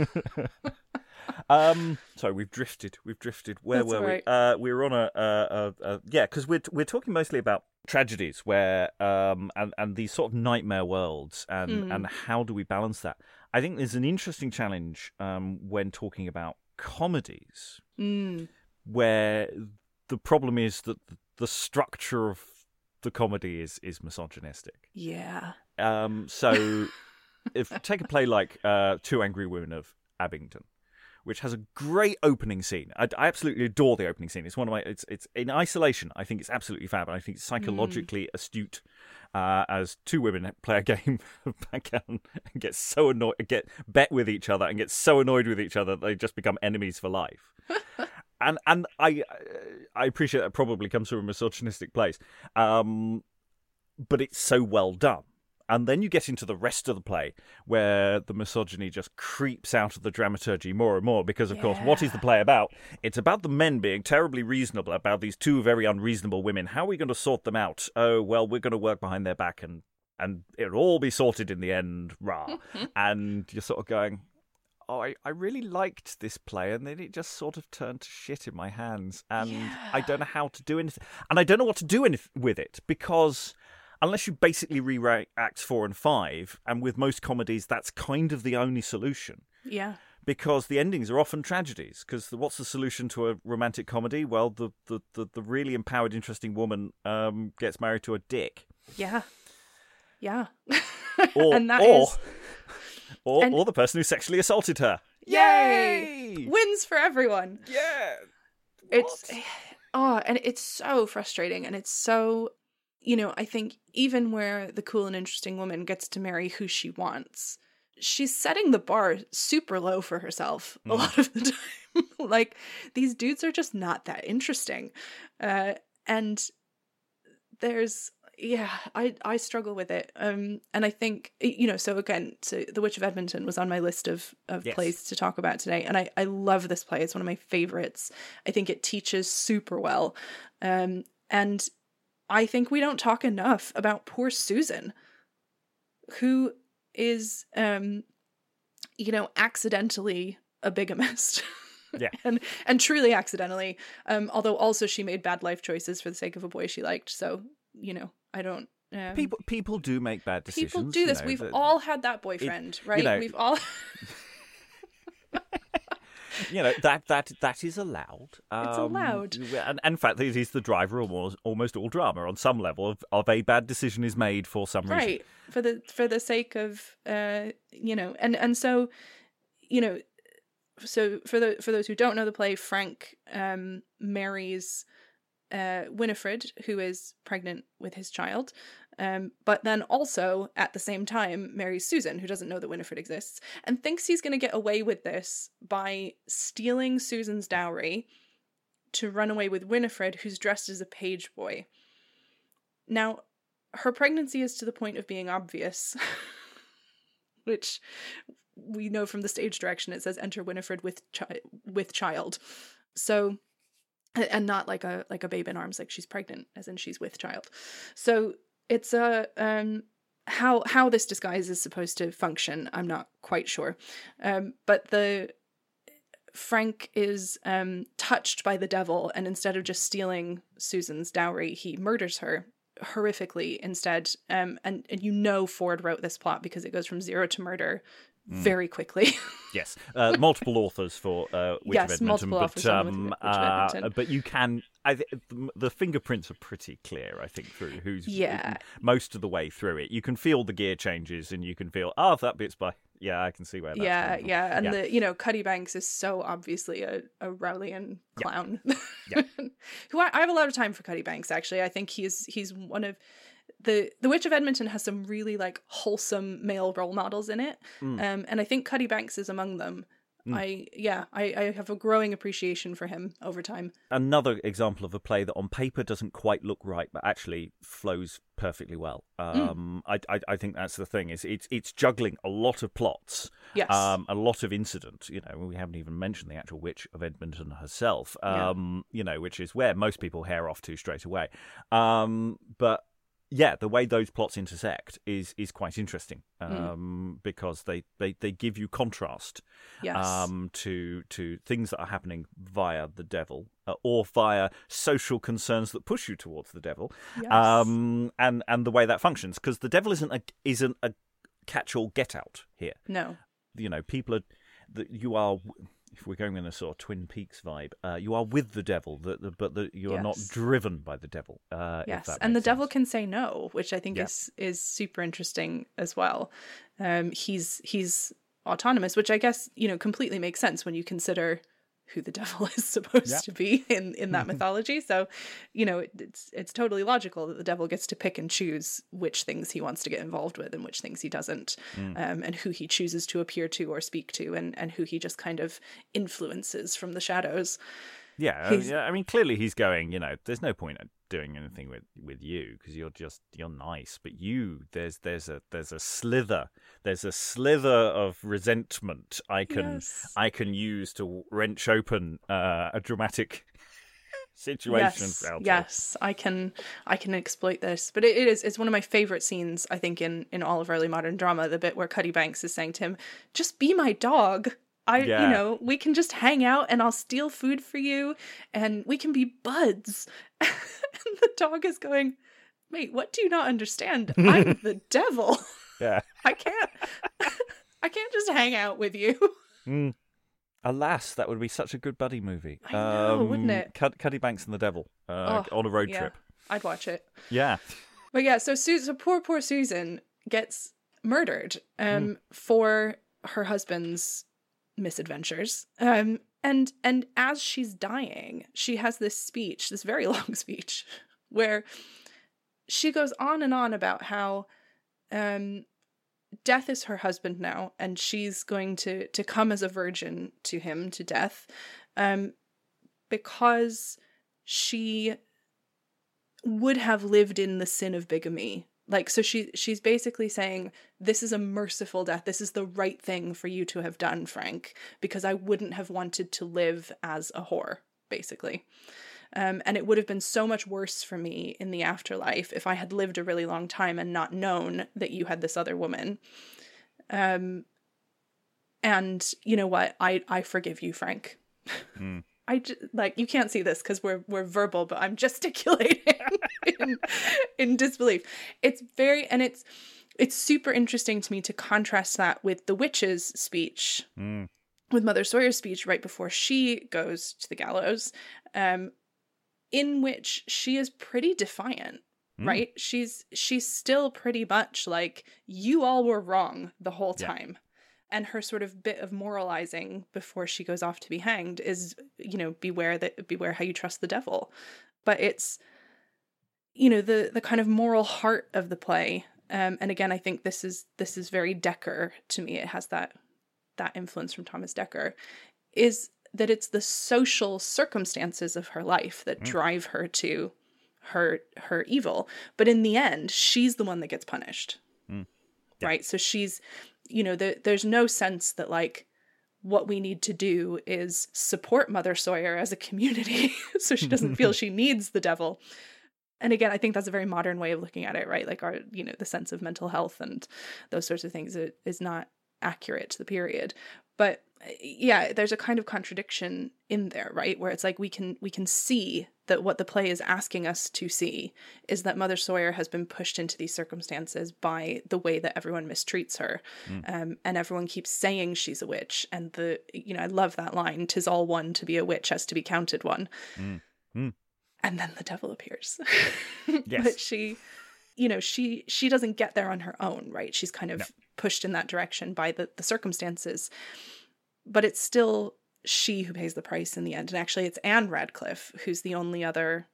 um, so we've drifted. We've drifted. Where That's were all we? right. Uh, we were on a, a, a, a yeah, because we're we're talking mostly about tragedies, where um, and and these sort of nightmare worlds, and Mm. and how do we balance that? I think there's an interesting challenge um, when talking about comedies, Mm. where the problem is that the structure of the comedy is is misogynistic. Yeah. Um, so, if take a play like uh, Two Angry Women of Abingdon, which has a great opening scene. I, I absolutely adore the opening scene. It's one of my. It's it's in isolation. I think it's absolutely fab, and I think it's psychologically astute. Uh, as two women play a game of backgammon and get so annoyed, get bet with each other, and get so annoyed with each other that they just become enemies for life. and and I I appreciate that probably comes from a misogynistic place, um, but it's so well done. And then you get into the rest of the play where the misogyny just creeps out of the dramaturgy more and more because, of course, what is the play about? It's about the men being terribly reasonable about these two very unreasonable women. How are we going to sort them out? Oh, well, we're going to work behind their back and, and it'll all be sorted in the end. Rah. And you're sort of going, oh, I, I really liked this play, and then it just sort of turned to shit in my hands. And Yeah. I don't know how to do anything. And I don't know what to do anyth- with it because... unless you basically rewrite Acts four and five, and with most comedies, that's kind of the only solution. Yeah. Because the endings are often tragedies. Because what's the solution to a romantic comedy? Well, the the, the, the really empowered, interesting woman um, gets married to a dick. Yeah. Yeah. Or, and that or, is- or, and- or the person who sexually assaulted her. Yay! Wins for everyone. Yeah! It's oh, and it's so frustrating, and it's so, you know, I think even where the cool and interesting woman gets to marry who she wants, she's setting the bar super low for herself a Mm. lot of the time. Like, these dudes are just not that interesting. Uh, and there's, yeah, I, I struggle with it. Um, and I think, you know, so again, so The Witch of Edmonton was on my list of, of Yes. plays to talk about today. And I, I love this play. It's one of my favorites. I think it teaches super well. Um, and I think we don't talk enough about poor Susan, who is, um, you know, accidentally a bigamist. Yeah. and and truly accidentally. Um, although also she made bad life choices for the sake of a boy she liked. So, you know, I don't. Um, People people do make bad decisions. people do you this. know, We've that- all had that boyfriend, right? know- We've all. You know, that that that is allowed. It's Um, allowed. And, and in fact, it is the driver of almost, almost all drama on some level of, of a bad decision is made for some reason. Right, for the for the sake of uh you know, and and so, you know, so for the for those who don't know the play, Frank um marries uh Winifred, who is pregnant with his child, um but then also at the same time marries Susan, who doesn't know that Winifred exists, and thinks he's going to get away with this by stealing Susan's dowry to run away with Winifred, who's dressed as a page boy. Now, her pregnancy is to the point of being obvious, which we know from the stage direction it says enter Winifred with chi- with child. So, and not like a like a babe in arms, like she's pregnant, as in she's with child. So it's a um how how this disguise is supposed to function, I'm not quite sure. Um, but the Frank is um touched by the devil, and instead of just stealing Susan's dowry, he murders her horrifically instead. Um, and and you know Ford wrote this plot because it goes from zero to murder very quickly. Yes, uh, multiple authors for uh, Witch yes, of Edmonton, multiple but authors on um, Witch of uh, Edmonton. but you can. I th- the fingerprints are pretty clear. I think through who's Yeah. most of the way through it. You can feel the gear changes, and you can feel oh that bit's by. Yeah, I can see where that's yeah, coming from. yeah, and yeah. the you know Cuddy Banks is so obviously a, a Rowleyan clown. Yeah. Who I, I have a lot of time for Cuddy Banks. Actually, I think he's he's one of the the Witch of Edmonton has some really like wholesome male role models in it, Mm. um, and I think Cuddy Banks is among them. Mm. I yeah, I, I have a growing appreciation for him over time. Another example of a play that on paper doesn't quite look right, but actually flows perfectly well. Um, mm. I, I I think that's the thing. Is it's it's juggling a lot of plots, yes, um, a lot of incident. You know, we haven't even mentioned the actual Witch of Edmonton herself. Um, yeah. You know, which is where most people hair off to straight away. Um, but yeah, the way those plots intersect is is quite interesting, um, mm. because they, they, they give you contrast, yes. um, to to things that are happening via the devil, uh, or via social concerns that push you towards the devil, yes. um, and and the way that functions. Because the devil isn't a isn't a catch-all get-out here. No, you know, people are that you are. If we're going in a sort of Twin Peaks vibe, uh, you are with the devil, the, the, but the, you are yes. not driven by the devil. Uh, yes, if that and the sense. devil can say no, which I think yeah. is is super interesting as well. Um, he's he's autonomous, which I guess you know completely makes sense when you consider who the devil is supposed yeah. to be in, in that mythology. So, you know, it, it's it's totally logical that the devil gets to pick and choose which things he wants to get involved with and which things he doesn't, mm. um, and who he chooses to appear to or speak to, and, and who he just kind of influences from the shadows. Yeah, uh, yeah. I mean, clearly he's going, you know, there's no point in doing anything with, with you because you're just you're nice, but you there's there's a there's a slither there's a slither of resentment I can yes. I can use to wrench open uh, a dramatic situation. Yes, yes, I can I can exploit this, but it, it is it's one of my favorite scenes I think in in all of early modern drama. The bit where Cuddy Banks is saying to him, "Just be my dog." I, yeah. you know, we can just hang out and I'll steal food for you and we can be buds. And the dog is going, mate, what do you not understand? I'm the devil. Yeah. I can't, I can't just hang out with you. Mm. Alas, that would be such a good buddy movie. I know, um, wouldn't it? Cud- Cuddy Banks and the Devil uh, oh, on a road yeah. trip. I'd watch it. Yeah. But yeah, so, Su- so poor, poor Susan gets murdered um, mm. for her husband's misadventures, um and and as she's dying she has this speech, this very long speech, where she goes on and on about how um death is her husband now and she's going to to come as a virgin to him to death, um because she would have lived in the sin of bigamy. Like, so she she's basically saying, this is a merciful death. This is the right thing for you to have done, Frank, because I wouldn't have wanted to live as a whore, basically. Um, and it would have been so much worse for me in the afterlife if I had lived a really long time and not known that you had this other woman. Um, and you know what? I, I forgive you, Frank. Mm. I just, like, you can't see this because we're we're verbal, but I'm gesticulating in, in disbelief. It's very, and it's it's super interesting to me to contrast that with the witch's speech, mm. with Mother Sawyer's speech right before she goes to the gallows, um, in which she is pretty defiant, mm. right? She's she's still pretty much like, you all were wrong the whole time. Yeah. And her sort of bit of moralizing before she goes off to be hanged is, you know, beware that beware how you trust the devil. But it's, you know, the the kind of moral heart of the play. Um, and again, I think this is this is very Dekker to me. It has that that influence from Thomas Dekker, is that it's the social circumstances of her life that mm. drive her to her her evil. But in the end, she's the one that gets punished. Mm. Yeah. Right. So she's you know, the, there's no sense that like what we need to do is support Mother Sawyer as a community so she doesn't feel she needs the devil. And again, I think that's a very modern way of looking at it, right? Like our, you know, the sense of mental health and those sorts of things is not accurate to the period. But yeah, there's a kind of contradiction in there, right? Where it's like we can we can see that what the play is asking us to see is that Mother Sawyer has been pushed into these circumstances by the way that everyone mistreats her. Mm. Um, and everyone keeps saying she's a witch. And the, you know, I love that line, "'Tis all one to be a witch as to be counted one." Mm. Mm. And then the devil appears. Yes. But she, you know, she she doesn't get there on her own, right? She's kind of no. pushed in that direction by the, the circumstances. But it's still she who pays the price in the end. And actually, it's Anne Radcliffe who's the only other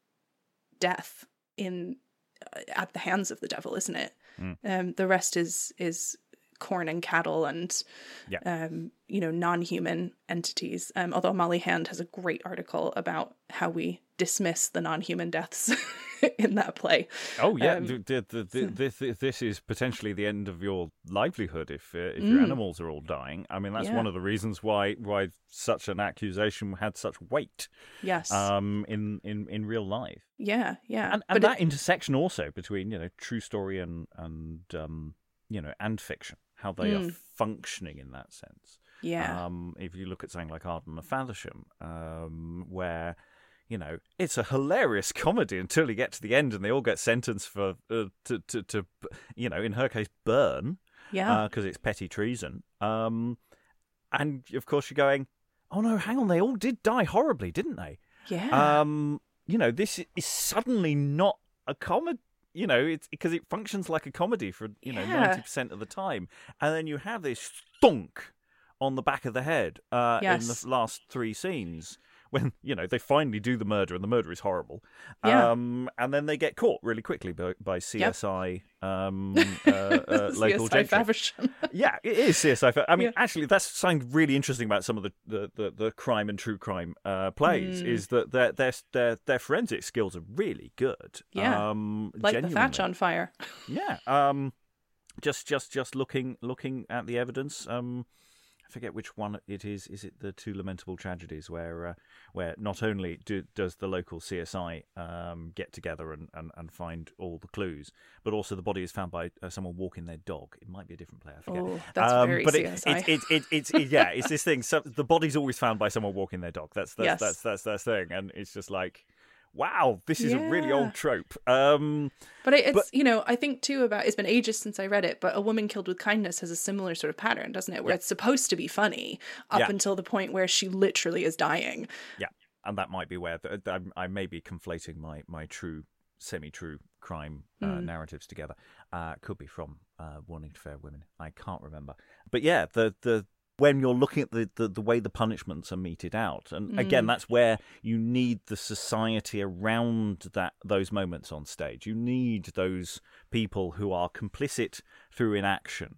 death in uh, at the hands of the devil, isn't it? Mm. Um, the rest is is corn and cattle and, yeah. um, you know, non-human entities. Um, although Molly Hand has a great article about how we dismiss the non-human deaths in that play. Oh yeah, um, the, the, the, the, this, this is potentially the end of your livelihood if uh, if mm. your animals are all dying. I mean, that's yeah. one of the reasons why why such an accusation had such weight. Yes. Um, in in, in real life. Yeah, yeah. And, and that it... intersection also between, you know, true story and and um you know and fiction, how they mm. are functioning in that sense. Yeah. Um, if you look at something like Arden of Faversham, um, where, you know, it's a hilarious comedy until you get to the end and they all get sentenced for, uh, to, to, to, you know, in her case, burn. Yeah. Because uh, it's petty treason. Um, and, of course, you're going, oh, no, hang on, they all did die horribly, didn't they? Yeah. Um, you know, this is suddenly not a comedy. You know, it's because it functions like a comedy for, you know, ninety yeah. percent of the time. And then you have this thunk on the back of the head uh, yes. in the last three scenes when, you know, they finally do the murder and the murder is horrible. Yeah. Um, and then they get caught really quickly by, by C S I yep. um, uh, uh, local C S I Faversham. Yeah, it is C S I Faversham. I mean, yeah. actually, that's something really interesting about some of the, the, the, the crime and true crime uh, plays mm. is that their, their their their forensic skills are really good. Yeah, um, like genuinely. the Thatch on Fire. Yeah, um, just just just looking looking at the evidence. Um, I forget which one it is. Is it the Two Lamentable Tragedies, where uh, where not only do, does the local C S I um, get together and, and, and find all the clues, but also the body is found by uh, someone walking their dog. It might be a different player. I forget. Oh, that's um, very but C S I. It, it, it, it, it's it, yeah, it's this thing. So the body's always found by someone walking their dog. That's that's yes. that's that's that's thing, and it's just like, wow, this is yeah. a really old trope. Um, but it's, but, you know, I think too about, it's been ages since I read it, but A Woman Killed with Kindness has a similar sort of pattern, doesn't it? Where yeah. it's supposed to be funny up yeah. until the point where she literally is dying. Yeah. And that might be where the, I, I may be conflating my, my true, semi-true crime uh, mm. narratives together. Uh, could be from uh, Warning to Fair Women. I can't remember. But yeah, the the when you're looking at the, the, the way the punishments are meted out. And again, mm. that's where you need the society around that those moments on stage. You need those people who are complicit through inaction.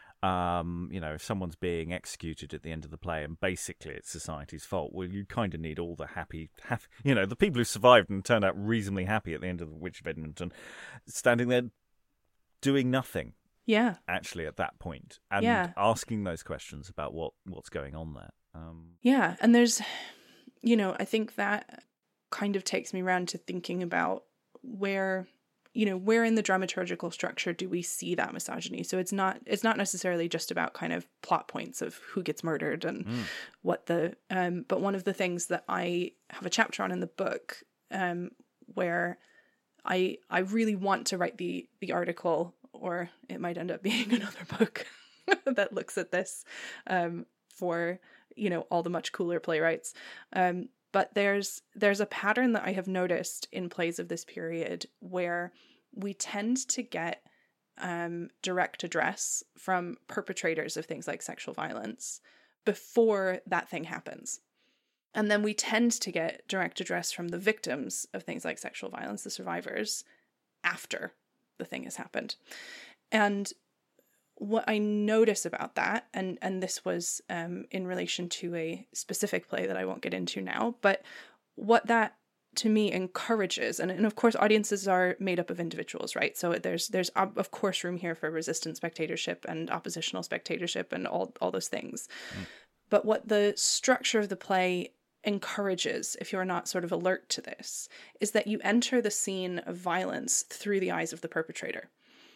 Um, you know, if someone's being executed at the end of the play and basically it's society's fault, well, you kind of need all the happy, happy, you know, the people who survived and turned out reasonably happy at the end of The Witch of Edmonton, standing there doing nothing. Yeah. Actually, at that point, and yeah. asking those questions about what, what's going on there. Um, yeah. And there's, you know, I think that kind of takes me around to thinking about where, you know, where in the dramaturgical structure do we see that misogyny? So it's not, it's not necessarily just about kind of plot points of who gets murdered and mm. what the, um, but one of the things that I have a chapter on in the book, um, where I, I really want to write the, the article, or it might end up being another book that looks at this um, for, you know, all the much cooler playwrights. Um, but there's there's a pattern that I have noticed in plays of this period where we tend to get um, direct address from perpetrators of things like sexual violence before that thing happens. And then we tend to get direct address from the victims of things like sexual violence, the survivors, after the thing has happened. And what I notice about that, and, and this was um, in relation to a specific play that I won't get into now, but what that to me encourages, and, and of course audiences are made up of individuals, right? So there's there's of course room here for resistant spectatorship and oppositional spectatorship and all, all those things. Mm. But what the structure of the play encourages, if you're not sort of alert to this, is that you enter the scene of violence through the eyes of the perpetrator.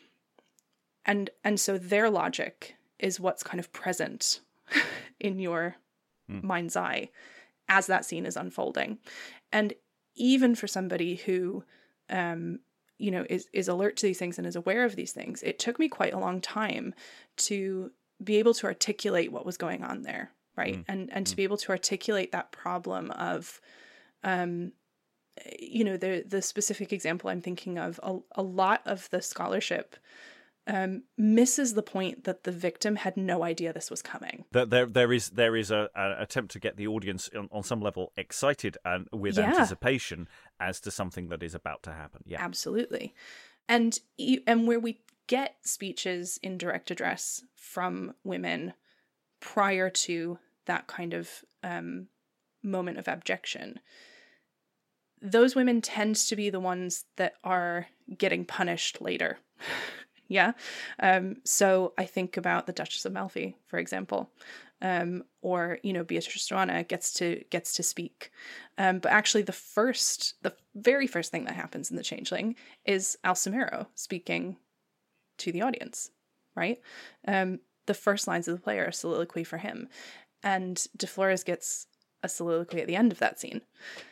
And and so their logic is what's kind of present in your mm. mind's eye as that scene is unfolding. And even for somebody who, um, you know, is, is alert to these things and is aware of these things, it took me quite a long time to be able to articulate what was going on there, right? Mm. And and mm. to be able to articulate that problem of, um, you know, the the specific example I'm thinking of, a, a lot of the scholarship Um, misses the point that the victim had no idea this was coming. There, there, there is there is a, a attempt to get the audience on, on some level excited and with yeah. anticipation as to something that is about to happen. Yeah, absolutely. And and where we get speeches in direct address from women prior to that kind of um, moment of abjection, those women tend to be the ones that are getting punished later. Yeah. Um, so I think about the Duchess of Malfi, for example, um, or, you know, Beatrice Strana gets to gets to speak. Um, but actually the first, the very first thing that happens in The Changeling is Alcimero speaking to the audience, right? Um, the first lines of the play are a soliloquy for him. And De Flores gets a soliloquy at the end of that scene.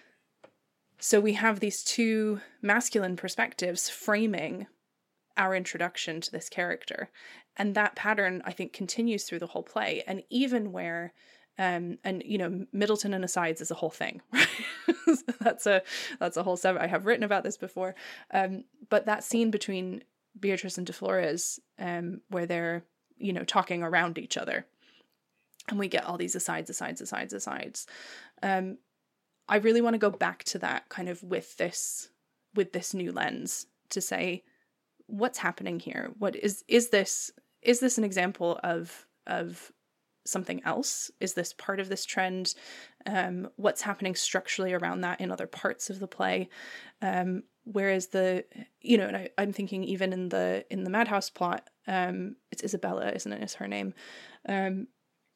So we have these two masculine perspectives framing our introduction to this character. And that pattern, I think, continues through the whole play. And even where, um, and, you know, Middleton and asides is a whole thing, right? that's a, that's a whole seven. I have written about this before. Um, but that scene between Beatrice and De Flores, um, where they're, you know, talking around each other, and we get all these asides, asides, asides, asides. Um, I really want to go back to that kind of with this, with this new lens to say, what's happening here? What is, is this, is this an example of, of something else? Is this part of this trend? Um, what's happening structurally around that in other parts of the play? Um, whereas the, you know, and I, I'm thinking even in the, in the Madhouse plot, um, it's Isabella, isn't it? Is her name. Um,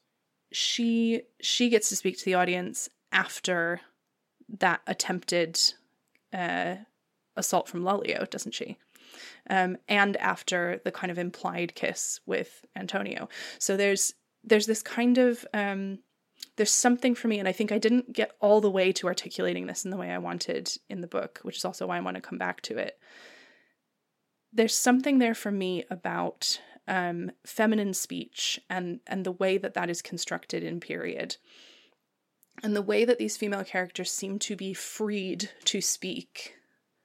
she, she gets to speak to the audience after that attempted, uh, assault from Lolio, doesn't she? Um, and after the kind of implied kiss with Antonio. So there's there's this kind of, um, there's something for me, and I think I didn't get all the way to articulating this in the way I wanted in the book, which is also why I want to come back to it. There's something there for me about um, feminine speech and, and the way that that is constructed in period. And the way that these female characters seem to be freed to speak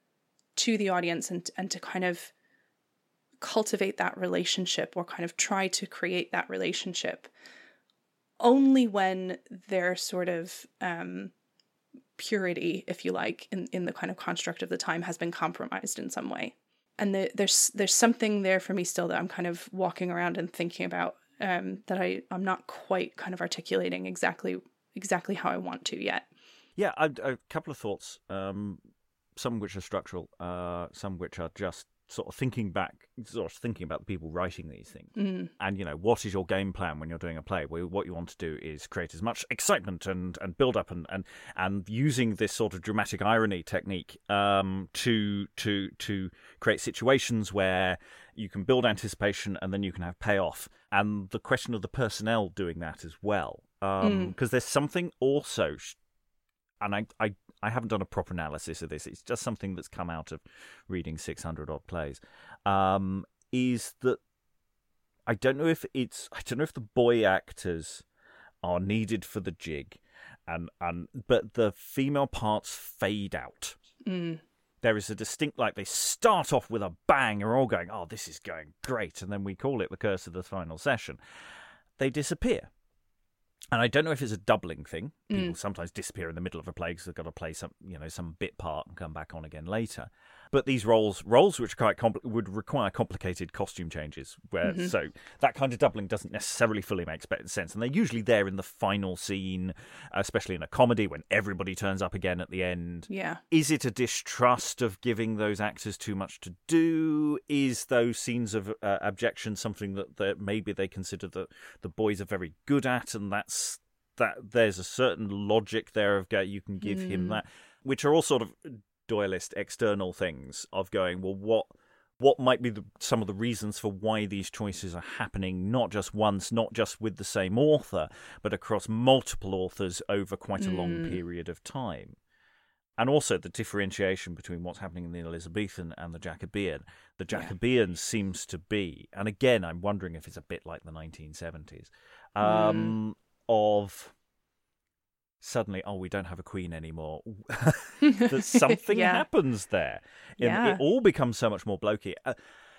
to the audience and and to kind of cultivate that relationship or kind of try to create that relationship only when their sort of um, purity, if you like, in, in the kind of construct of the time has been compromised in some way. And the, there's there's something there for me still that I'm kind of walking around and thinking about um, that I, I'm not quite kind of articulating exactly exactly how I want to yet. Yeah, a, a couple of thoughts. Um... Some which are structural, uh, some which are just sort of thinking back, sort of thinking about the people writing these things. Mm. And, you know, what is your game plan when you're doing a play? Well, what you want to do is create as much excitement and, and build up and, and, and using this sort of dramatic irony technique um, to to to create situations where you can build anticipation and then you can have payoff. And the question of the personnel doing that as well. Because um, mm. there's something also, and I... I I haven't done a proper analysis of this. It's just something that's come out of reading six hundred odd plays. Um, is that I don't know if it's I don't know if the boy actors are needed for the jig, and and but the female parts fade out. Mm. There is a distinct, like, they start off with a bang, and we're all going, "Oh, this is going great," and then we call it the curse of the final session. They disappear. And I don't know if it's a doubling thing. People mm. sometimes disappear in the middle of a play because they've got to play some, you know, some bit part and come back on again later. But these roles, roles which are quite compl- would require complicated costume changes, where Mm-hmm. so that kind of doubling doesn't necessarily fully make sense, and they're usually there in the final scene, especially in a comedy when everybody turns up again at the end. Yeah. Is it a distrust of giving those actors too much to do? Is those scenes of uh, abjection something that, that maybe they consider that the boys are very good at, and that's that there's a certain logic there of go, you can give mm. him that, which are all sort of Doyleist external things of going, well, what what might be the, some of the reasons for why these choices are happening, not just once, not just with the same author, but across multiple authors over quite a mm. long period of time. And also the differentiation between what's happening in the Elizabethan and the Jacobean. The Jacobean yeah. seems to be, and again, I'm wondering if it's a bit like the nineteen seventies, um, mm. of suddenly, oh, we don't have a queen anymore. That something yeah. happens there. Yeah. It all becomes so much more blokey. Uh,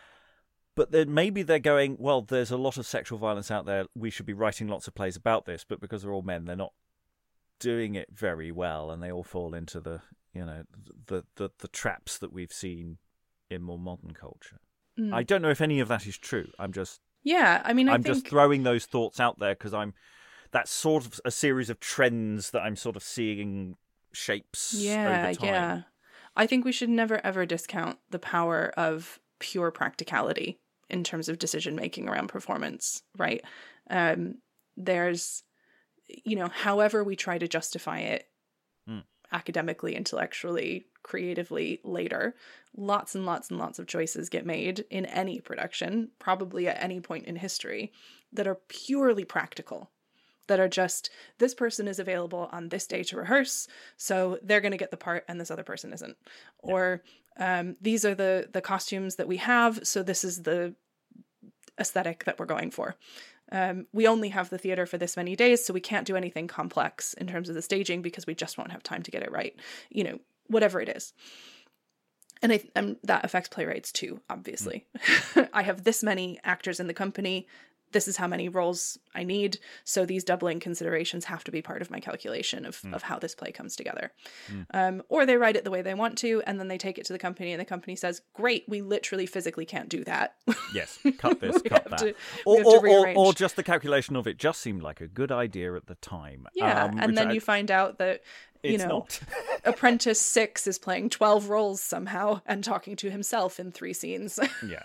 but then maybe they're going, well, there's a lot of sexual violence out there. We should be writing lots of plays about this. But because they're all men, they're not doing it very well, and they all fall into the, you know, the the, the traps that we've seen in more modern culture. Mm. I don't know if any of that is true. I'm just yeah. I mean, I I'm think... just throwing those thoughts out there because I'm that's sort of a series of trends that I'm sort of seeing shapes yeah, over time. Yeah, I think we should never ever discount the power of pure practicality in terms of decision making around performance. Right? Um, there's you know, however we try to justify it mm. academically, intellectually, creatively later, lots and lots and lots of choices get made in any production, probably at any point in history, that are purely practical, that are just, this person is available on this day to rehearse, so they're going to get the part and this other person isn't. Yeah. Or um, these are the the costumes that we have, so this is the aesthetic that we're going for. Um, we only have the theater for this many days, so we can't do anything complex in terms of the staging because we just won't have time to get it right. You know, whatever it is. And, I, and that affects playwrights too, obviously. Mm. I have this many actors in the company. This is how many roles I need. So these doubling considerations have to be part of my calculation of, mm. of how this play comes together. Mm. Um, or they write it the way they want to, and then they take it to the company, and the company says, great, we literally physically can't do that. Yes, cut this, cut that. To, or, or, or, or just the calculation of it just seemed like a good idea at the time. Yeah, um, and then I... you find out that, you it's know, not. Apprentice Six is playing twelve roles somehow and talking to himself in three scenes. Yeah.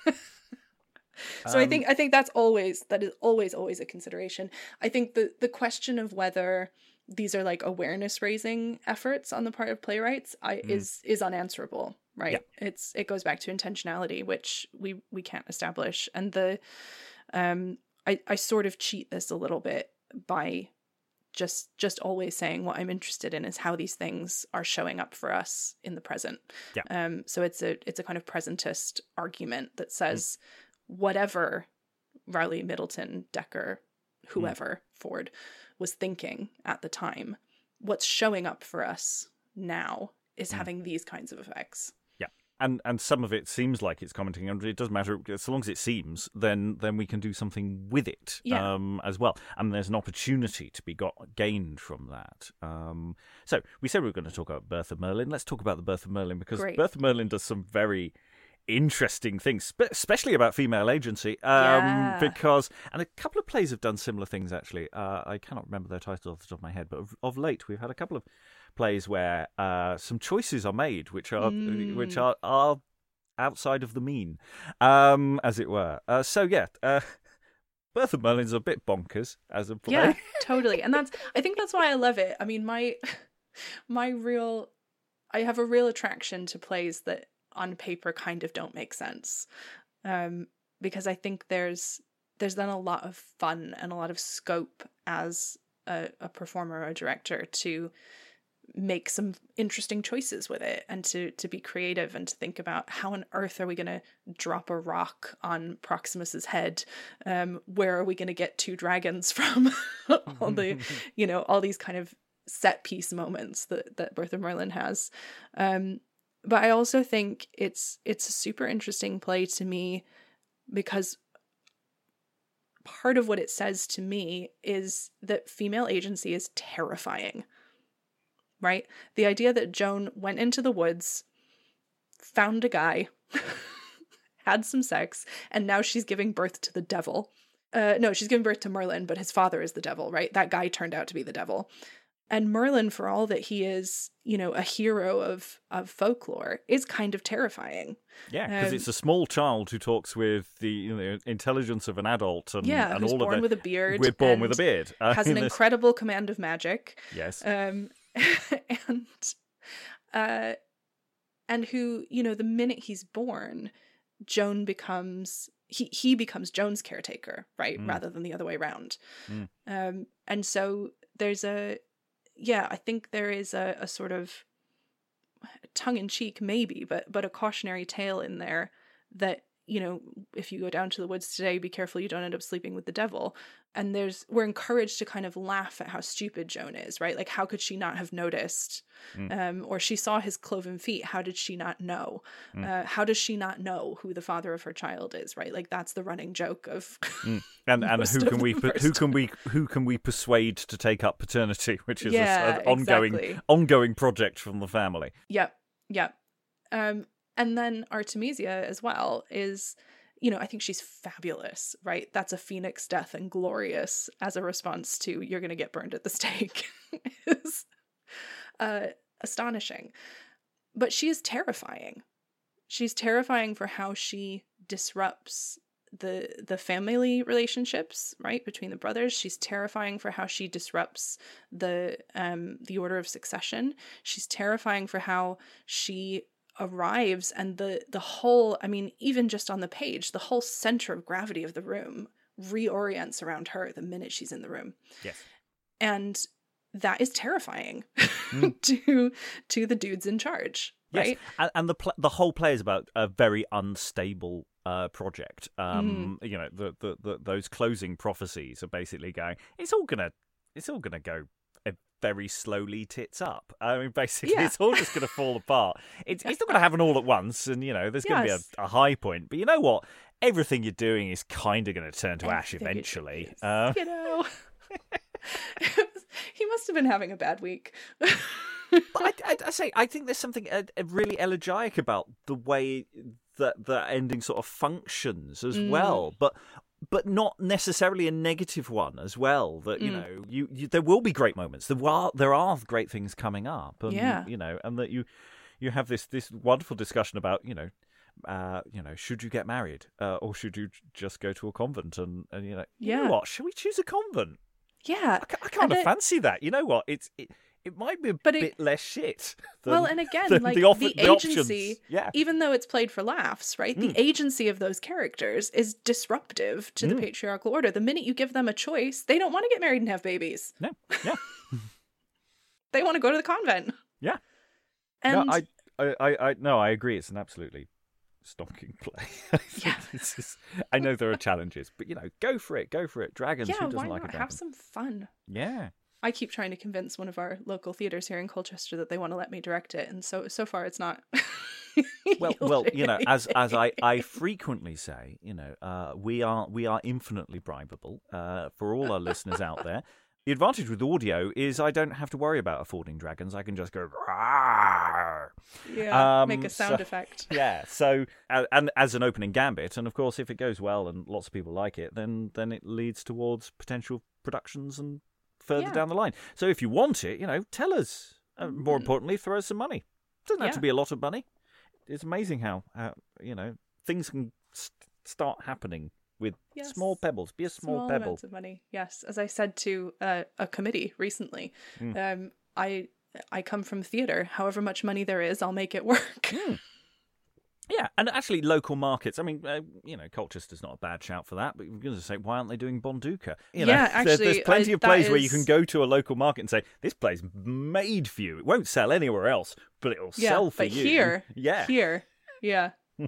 So um, I think I think that's always that is always always a consideration. I think the the question of whether these are like awareness raising efforts on the part of playwrights I, mm. is is unanswerable, right? Yeah. It's it goes back to intentionality, which we we can't establish. And the um I I sort of cheat this a little bit by just just always saying what I'm interested in is how these things are showing up for us in the present. Yeah. Um so it's a it's a kind of presentist argument that says mm. whatever Rowley, Middleton, Dekker, whoever, mm. Ford was thinking at the time, what's showing up for us now is mm. having these kinds of effects. Yeah. And and some of it seems like it's commenting on it. It doesn't matter. As long as it seems, then then we can do something with it yeah. um, as well. And there's an opportunity to be got gained from that. Um, so we said we were going to talk about Birth of Merlin. Let's talk about the Birth of Merlin, because Great. Birth of Merlin does some very interesting things, especially about female agency, um, yeah. because, and a couple of plays have done similar things, actually. Uh, I cannot remember their title off the top of my head, but of, of late we've had a couple of plays where uh, some choices are made, which are mm. which are, are outside of the mean, um, as it were. Uh, so, yeah, uh, Birth of Merlin's a bit bonkers as a play. Yeah, totally. And that's, I think that's why I love it. I mean, my, my real, I have a real attraction to plays that on paper kind of don't make sense, um, because I think there's there's then a lot of fun and a lot of scope as a, a performer or a director to make some interesting choices with it, and to to be creative and to think about how on earth are we going to drop a rock on Proximus's head, um, where are we going to get two dragons from, all the you know all these kind of set piece moments that that Birth of Merlin has. Um, But I also think it's it's a super interesting play to me because part of what it says to me is that female agency is terrifying, right? The idea that Joan went into the woods, found a guy, had some sex, and now she's giving birth to the devil. Uh, no, she's giving birth to Merlin, but his father is the devil, right? That guy turned out to be the devil. And Merlin, for all that he is, you know, a hero of, of folklore, is kind of terrifying. Yeah, because um, it's a small child who talks with the you know, intelligence of an adult, and yeah, and who's all born of it. with a beard. We're born and with a beard. Uh, has an this- incredible command of magic. Yes. Um, and uh, and who, you know, the minute he's born, Joan becomes he he becomes Joan's caretaker, right, Mm. rather than the other way around. Mm. Um, and so there's a yeah, I think there is a, a sort of tongue in cheek, maybe, but but a cautionary tale in there that, you know, if you go down to the woods today, be careful you don't end up sleeping with the devil. And there's we're encouraged to kind of laugh at how stupid Joan is, right? Like, how could she not have noticed? Mm. Um, or she saw his cloven feet. How did she not know? Mm. Uh, how does she not know who the father of her child is, right? Like, that's the running joke of. Mm. And and most who of can we the who first can we who can we persuade to take up paternity, which is a- Yeah, an ongoing exactly. ongoing project from the family. Yep, yep. Um, and then Artemisia as well is, you know, I think she's fabulous, right? That's a phoenix death and glorious as a response to "you're going to get burned at the stake" is uh, astonishing. But she is terrifying. She's terrifying for how she disrupts the the family relationships, right, between the brothers. She's terrifying for how she disrupts the um the order of succession. She's terrifying for how she arrives, and the the whole, I mean, even just on the page, the whole center of gravity of the room reorients around her the minute she's in the room. Yes. And that is terrifying Mm. to to the dudes in charge, right? Yes, and, and the pl- the whole play is about a very unstable uh, project. Um, Mm. You know, the, the the those closing prophecies are basically going. It's all gonna, it's all gonna go uh, very slowly tits up. I mean, basically, Yeah. it's all just gonna fall apart. It's it's not gonna happen all at once, and you know, there's gonna Yes. be a, a high point. But you know what? Everything you're doing is kind of gonna turn to ash Everything is- eventually. is, Uh, you know. He must have been having a bad week. But I, I, I say, I think there's something uh, uh, really elegiac about the way that the ending sort of functions as Mm. well, but but not necessarily a negative one as well. That you Mm. know, you, you there will be great moments. There are there are great things coming up, and Yeah. you know, and that you you have this this wonderful discussion about you know. Uh, you know, should you get married, uh, or should you just go to a convent? And, and you know, you Yeah. know what? Should we choose a convent? Yeah. I, ca- I kind And of it- fancy that. You know what? It's it, it might be a But it- bit less shit. Than, Well, and again, than like the, offer, the the options. agency, Yeah. even though it's played for laughs, right? The Mm. agency of those characters is disruptive to the Mm. patriarchal order. The minute you give them a choice, they don't want to get married and have babies. No. Yeah. They want to go to the convent. Yeah. And no, I, I, I, I, no, I agree. It's an absolutely stonking play. Yeah. It's just- I know there are challenges, but you know, go for it. Go for it. Dragons. yeah, Who doesn't why like not a dragon? have some fun? Yeah. I keep trying to convince one of our local theaters here in Colchester that they want to let me direct it, and so so far it's not. Well, well, you know, as as I, yielding I frequently say, you know, uh, we are we are infinitely bribable. Uh, for all our listeners out there, the advantage with audio is I don't have to worry about affording dragons. I can just go. "Rawr." anything. yeah, um, make a sound so- effect. Yeah. So, uh, and as an opening gambit, and of course, if it goes well and lots of people like it, then then it leads towards potential productions and further Yeah. down the line. So, if you want it, you know, tell us. Uh, more Mm. importantly, throw us some money. Doesn't have Yeah. to be a lot of money. It's amazing how, how you know, things can st- start happening with Yes. small pebbles. Be a small, Small pebble. amounts of money. Yes, as I said to uh, a committee recently, Mm. um, I I come from theater. However much money there is, I'll make it work. Mm. Yeah, and actually, local markets. I mean, uh, you know, Colchester's not a bad shout for that. But you're going to say, why aren't they doing Bonduca? You know, Yeah, there's, actually, there's plenty I- of plays that where you is- can go to a local market and say, this play's made for you. It won't sell anywhere else, but it'll Yeah, sell for but you. here, yeah. Here, yeah.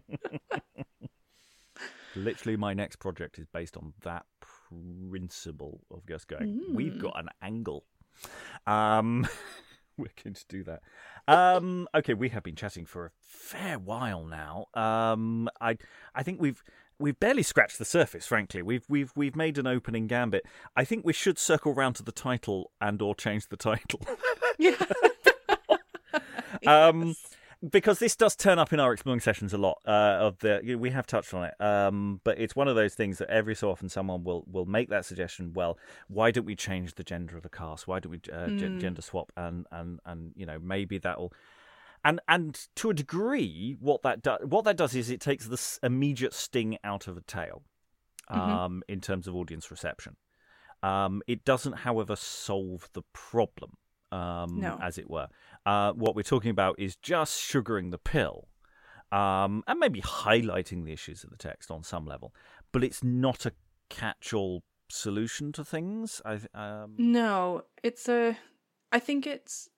Literally, my next project is based on that principle of just going, we've Mm. got an angle. Um, we're going to do that. Um, okay, we have been chatting for a fair while now. Um, I I think we've we've barely scratched the surface. Frankly, we've we've we've made an opening gambit. I think we should circle round to the title and or change the title. Yeah. Um, Yes. because this does turn up in our exploring sessions a lot. Uh, of the you know, we have touched on it, um, but it's one of those things that every so often someone will will make that suggestion. Well, why don't we change the gender of the cast? Why don't we uh, mm. g- gender swap? And and and you know maybe that'll. And and to a degree, what that does what that does is it takes the immediate sting out of a tale, um, mm-hmm. in terms of audience reception. Um, it doesn't, however, solve the problem, um, no. as it were. Uh, what we're talking about is just sugaring the pill, um, and maybe highlighting the issues of the text on some level. But it's not a catch-all solution to things. I um... no, it's a. I think it's.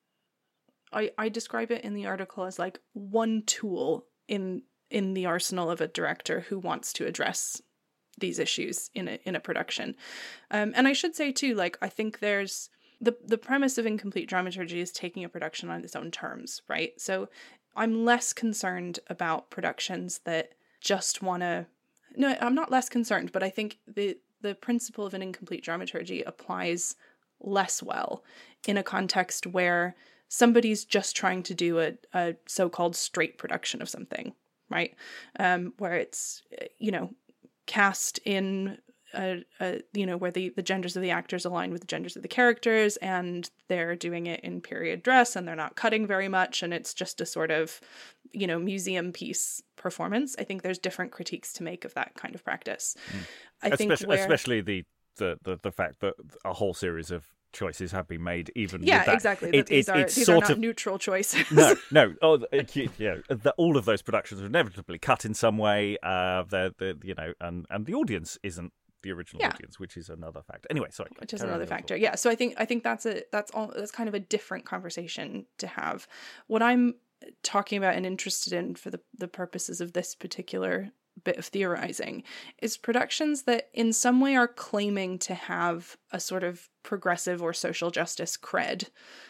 I, I describe it in the article as like one tool in in the arsenal of a director who wants to address these issues in a in a production. Um, and I should say too, like I think there's the the premise of incomplete dramaturgy is taking a production on its own terms, right? So I'm less concerned about productions that just want to. No, I'm not less concerned, but I think the the principle of an incomplete dramaturgy applies less well in a context where somebody's just trying to do a, a so-called straight production of something, right? Um, where it's, you know, cast in, a, a, you know, where the, the genders of the actors align with the genders of the characters, and they're doing it in period dress, and they're not cutting very much, and it's just a sort of, you know, museum piece performance. I think there's different critiques to make of that kind of practice. Mm. I especially, think where... especially the, the, the, the fact that a whole series of choices have been made, even yeah, with that. exactly. It, that these it, are it's these sort are not of neutral choices. no, no. Oh, yeah. The, all of those productions are inevitably cut in some way. Uh, the the you know, and and the audience isn't the original yeah. audience, which is another factor. Anyway, sorry, which is another factor. Yeah. So I think I think that's a that's all that's kind of a different conversation to have. What I'm talking about and interested in for the the purposes of this particular bit of theorizing is productions that in some way are claiming to have a sort of progressive or social justice cred,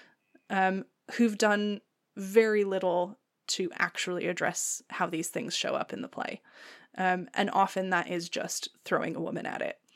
um, who've done very little to actually address how these things show up in the play. Um, and often that is just throwing a woman at it.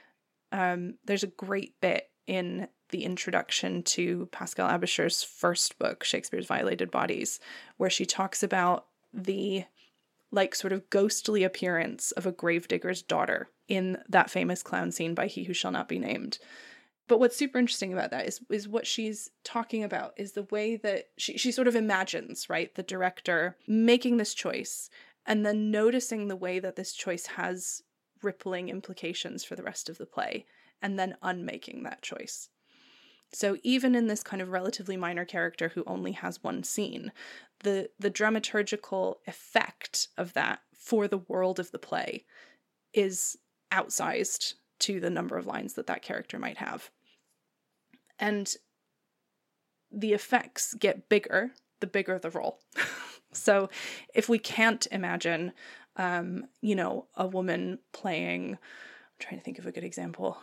Um, there's a great bit in the introduction to Pascal Abicher's first book, Shakespeare's Violated Bodies, where she talks about the like sort of ghostly appearance of a gravedigger's daughter in that famous clown scene by He Who Shall Not Be Named. But what's super interesting about that is is what she's talking about is the way that she, she sort of imagines, right, the director making this choice and then noticing the way that this choice has rippling implications for the rest of the play and then unmaking that choice. So even in this kind of relatively minor character who only has one scene, the the dramaturgical effect of that for the world of the play is outsized to the number of lines that that character might have. And the effects get bigger, the bigger the role. So if we can't imagine, um, you know, a woman playing, I'm trying to think of a good example,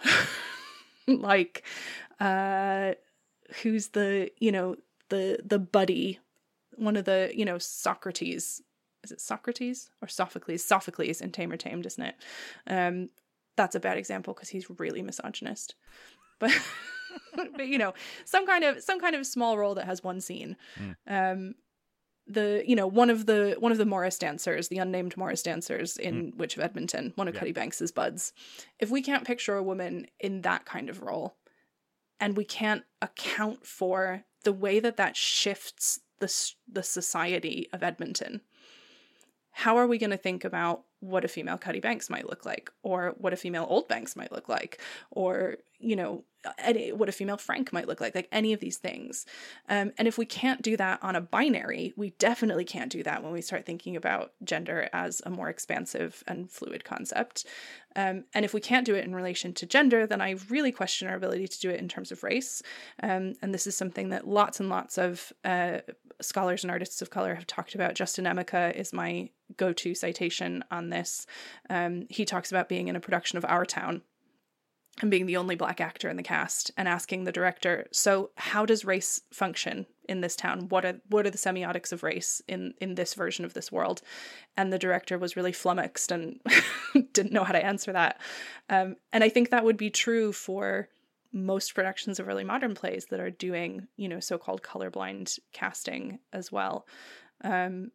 like, uh, who's the, you know, the, the buddy, one of the, you know, Socrates, is it Socrates or Sophocles? Sophocles in Tamer Tamed, isn't it? Um, that's a bad example because he's really misogynist, but, but you know, some kind of, some kind of small role that has one scene. Mm. Um, the, you know, one of the, one of the Morris dancers, the unnamed Morris dancers in mm. Witch of Edmonton, one of yeah. Cuddy Banks's buds. If we can't picture a woman in that kind of role, and we can't account for the way that that shifts the the society of Edmonton, how are we going to think about what a female Cuddy Banks might look like, or what a female Old Banks might look like, or, you know, any, what a female Frank might look like, like any of these things. Um, and if we can't do that on a binary, we definitely can't do that when we start thinking about gender as a more expansive and fluid concept. Um, and if we can't do it in relation to gender, then I really question our ability to do it in terms of race. Um, and this is something that lots and lots of uh, scholars and artists of color have talked about. Justin Emica is my go-to citation on this. Um, he talks about being in a production of Our Town and being the only Black actor in the cast and asking the director, so how does race function in this town? What are what are the semiotics of race in, in this version of this world? And the director was really flummoxed and didn't know how to answer that. Um, and I think that would be true for most productions of early modern plays that are doing, you know, so-called colorblind casting as well. Um,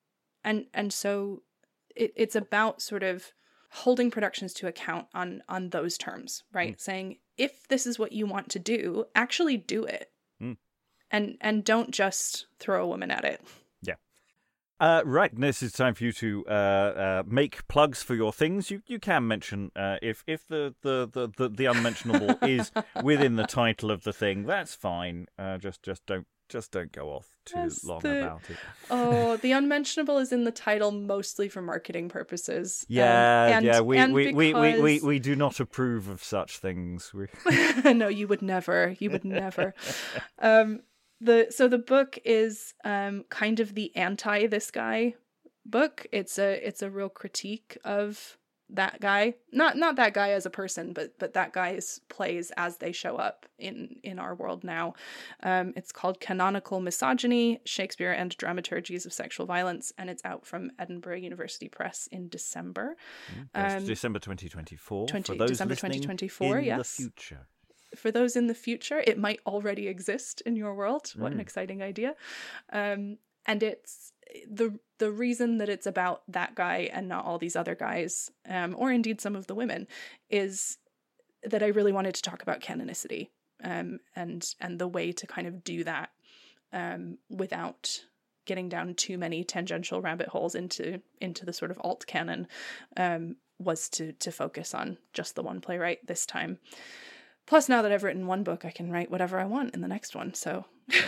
and and so it, it's about sort of holding productions to account on on those terms, right? Mm. Saying, if this is what you want to do, actually do it. Mm. And and don't just throw a woman at it. Yeah. Uh, right, this is time for you to uh, uh, make plugs for your things. You you can mention uh, if if the the, the, the, the unmentionable is within the title of the thing, that's fine. Uh, just just don't just don't go off too That's long the... about it. Oh, the unmentionable is in the title mostly for marketing purposes. Yeah, um, and, yeah, we and we, because... we, we, we, we do not approve of such things. We... No, you would never. You would never. um, the so the book is um kind of the anti this guy book. It's a it's a real critique of that guy, not not that guy as a person, but but that guy's plays as they show up in in our world now. Um, it's called Canonical Misogyny: Shakespeare and Dramaturgies of Sexual Violence, and it's out from Edinburgh University Press in December. Mm, um, December twenty twenty-four. twenty, for those December twenty twenty-four. In yes. the future. For those in the future, it might already exist in your world. What mm. an exciting idea! Um, and it's the the reason that it's about that guy and not all these other guys, um, or indeed some of the women, is that I really wanted to talk about canonicity, um, and and the way to kind of do that um, without getting down too many tangential rabbit holes into into the sort of alt canon, um, was to to focus on just the one playwright this time. Plus, now that I've written one book, I can write whatever I want in the next one. So.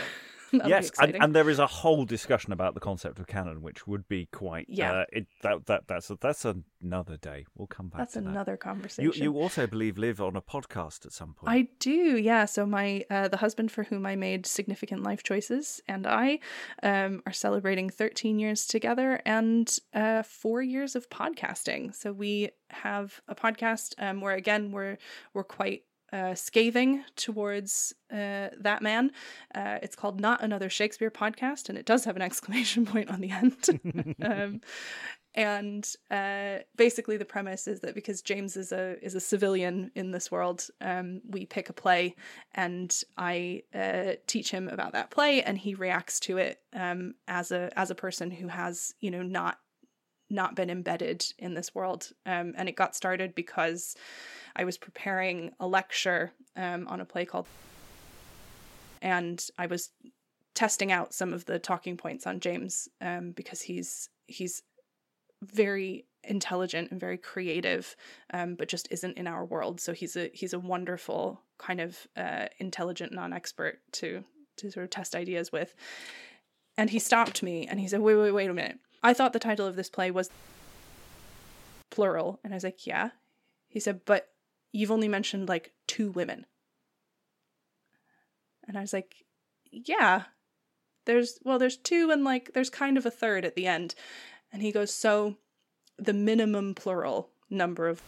Yes, and, and there is a whole discussion about the concept of canon, which would be quite yeah. Uh, it, that that that's a, that's another day. We'll come back. That's to that. another conversation. You you also believe live on a podcast at some point. I do, yeah. So my uh, the husband for whom I made Significant Life Choices and I um, are celebrating thirteen years together and uh, four years of podcasting. So we have a podcast um, where again we're we're quite. Uh, scathing towards uh, that man. Uh, it's called Not Another Shakespeare Podcast, and it does have an exclamation point on the end. um, and uh, basically, the premise is that because James is a is a civilian in this world, um, we pick a play, and I uh, teach him about that play, and he reacts to it um, as a as a person who has, you know, not not been embedded in this world. Um, and it got started because I was preparing a lecture um, on a play called, and I was testing out some of the talking points on James um, because he's he's very intelligent and very creative, um, but just isn't in our world. So he's a he's a wonderful kind of uh, intelligent non-expert to to sort of test ideas with. And he stopped me and he said, "Wait, wait, wait a minute. I thought the title of this play was plural." And I was like, "Yeah." He said, "But you've only mentioned like two women." And I was like, "Yeah, there's, well, there's two and like, there's kind of a third at the end." And he goes, "So the minimum plural number of,"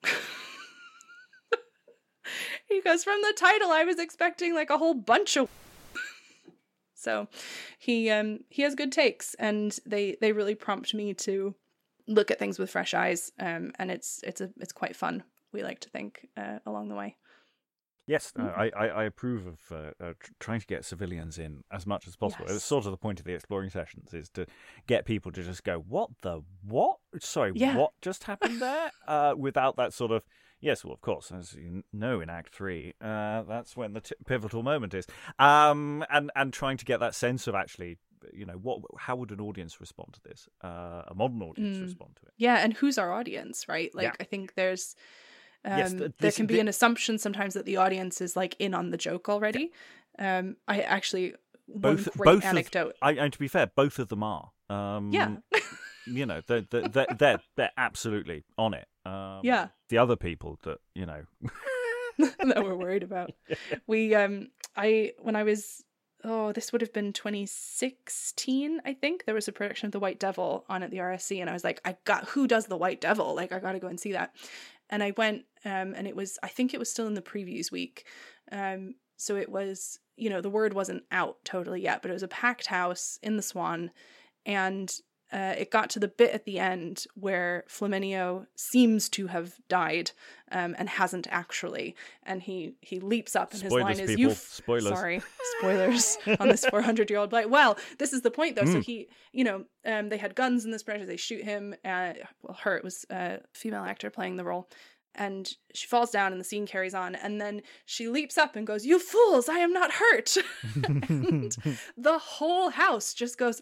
he goes, "From the title, I was expecting like a whole bunch of." So he um he has good takes, and they they really prompt me to look at things with fresh eyes, um and it's it's a it's quite fun, we like to think, uh, along the way. Yes, uh, I, I I approve of uh, uh, tr- trying to get civilians in as much as possible. Yes. It's sort of the point of the exploring sessions, is to get people to just go, "What the what? Sorry, yeah. what just happened there?" uh, without that sort of, yes, well, of course, as you know, in Act Three, uh, that's when the t- pivotal moment is, um, and and trying to get that sense of actually, you know, what, how would an audience respond to this? Uh, a modern audience mm. respond to it? Yeah, and who's our audience, right? Like, yeah. I think there's. Um, yes, th- there this, can be th- an assumption sometimes that the audience is like in on the joke already. Yeah. Um, I actually both one great both anecdote. Of, I, and to be fair, both of them are. Um, yeah, you know, they're they're, they're they're they're absolutely on it. Um, yeah, the other people that you know that we're worried about. We um, I when I was. Oh, this would have been twenty sixteen, I think. There was a production of The White Devil on at the R S C, and I was like, I got, who does The White Devil? Like, I got to go and see that. And I went, um, and it was, I think it was still in the previews week. Um, so it was, you know, the word wasn't out totally yet, but it was a packed house in the Swan, and uh, it got to the bit at the end where Flaminio seems to have died um, and hasn't actually. And he, he leaps up and Spoilers, his line is, people. "You f-" Spoilers. Sorry, spoilers on this four hundred year old play. Well, this is the point though. Mm. So he, you know, um, they had guns in this project. They shoot him. Uh, well, her, it was a female actor playing the role. And she falls down and the scene carries on. And then she leaps up and goes, "You fools, I am not hurt." And the whole house just goes,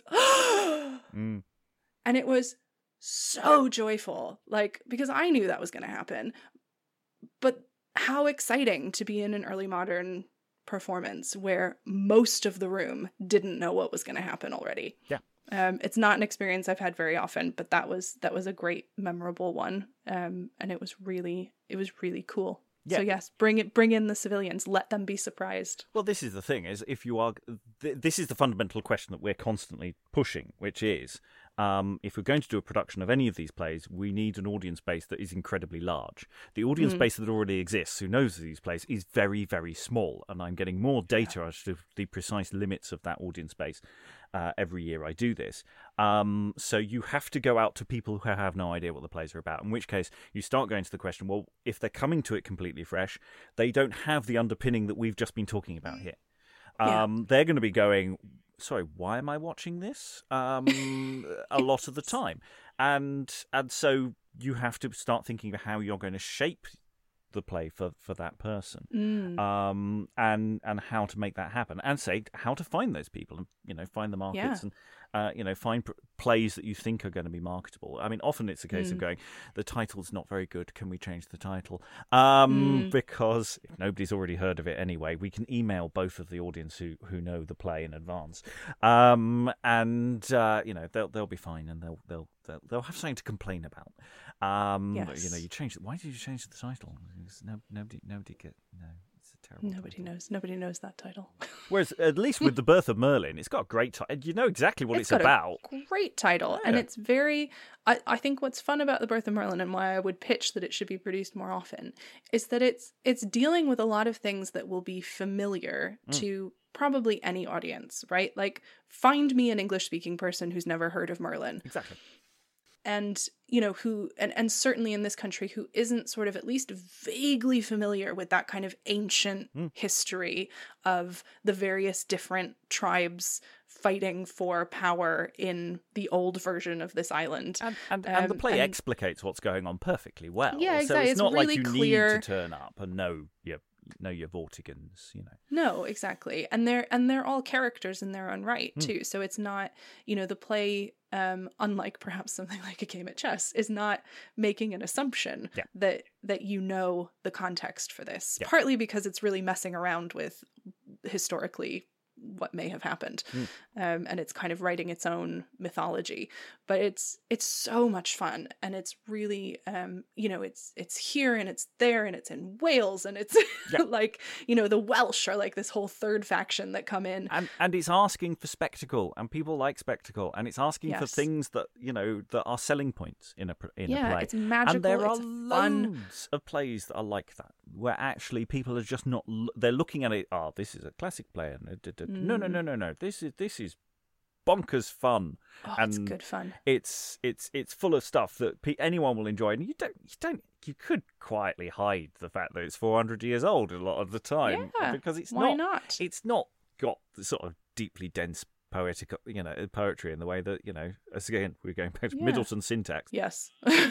mm. And it was so joyful. Like, because I knew that was going to happen. But how exciting to be in an early modern performance where most of the room didn't know what was going to happen already. Yeah. Um, it's not an experience I've had very often, but that was that was a great, memorable one, um, and it was really it was really cool. Yeah. So yes, bring it, bring in the civilians, let them be surprised. Well, this is the thing: is if you are, th- this is the fundamental question that we're constantly pushing, which is, um, if we're going to do a production of any of these plays, we need an audience base that is incredibly large. The audience mm. base that already exists, who knows these plays, is very, very small, and I'm getting more data yeah. as to the precise limits of that audience base. Uh, every year I do this. Um, so you have to go out to people who have no idea what the plays are about, in which case you start going to the question, well, if they're coming to it completely fresh, they don't have the underpinning that we've just been talking about here. Um, yeah. They're going to be going, sorry, why am I watching this? Um, a lot of the time. And and so you have to start thinking about how you're going to shape the play for, for that person, mm. um, and and how to make that happen, and say how to find those people, and you know, find the markets, yeah. and uh, you know, find pr- plays that you think are going to be marketable. I mean, often it's a case mm. of going, the title's not very good. Can we change the title? Um, mm. Because if nobody's already heard of it anyway, we can email both of the audience who, who know the play in advance, um, and uh, you know, they'll they'll be fine, and they'll they'll they'll, they'll have something to complain about. Um, yes. You know, you changed it. Why did you change the title? No, nobody, nobody get no. It's a terrible. Nobody title. knows. Nobody knows that title. Whereas, at least with The Birth of Merlin, it's got a great title. You know exactly what it's, it's got about. A great title, yeah. And it's very. I, I think what's fun about The Birth of Merlin, and why I would pitch that it should be produced more often, is that it's it's dealing with a lot of things that will be familiar mm. to probably any audience, right? Like, find me an English-speaking person who's never heard of Merlin. Exactly. And, you know, who, and, and certainly in this country, who isn't sort of at least vaguely familiar with that kind of ancient mm. history of the various different tribes fighting for power in the old version of this island. And, and, um, and the play and, explicates what's going on perfectly well. Yeah, exactly. So it's, it's not really like you clear... need to turn up and know your know your Vortigans, you know. No, exactly. And they're and they're all characters in their own right mm. too. So it's not, you know, the play, um, unlike perhaps something like a game at chess, is not making an assumption yeah. that that you know the context for this. Yeah. Partly because it's really messing around with historically what may have happened, mm. um, and it's kind of writing its own mythology. But it's it's so much fun, and it's really, um, you know, it's it's here and it's there and it's in Wales, and it's yeah. like, you know, the Welsh are like this whole third faction that come in, and and it's asking for spectacle, and people like spectacle, and it's asking yes. for things that, you know, that are selling points in a in yeah, a play. It's magical. And there it's are fun. loads of plays that are like that, where actually people are just not. They're looking at it. Oh, this is a classic play, and da, da, da. Mm. no, no, no, no, no. This is this is. bonkers fun. Oh, and it's good fun. It's it's it's full of stuff that pe- anyone will enjoy, and you don't you don't you could quietly hide the fact that it's four hundred years old a lot of the time, yeah, because it's why not, not it's not got the sort of deeply dense poetic, you know, poetry in the way that, you know, as again we're going back to yeah. Middleton syntax. Yes,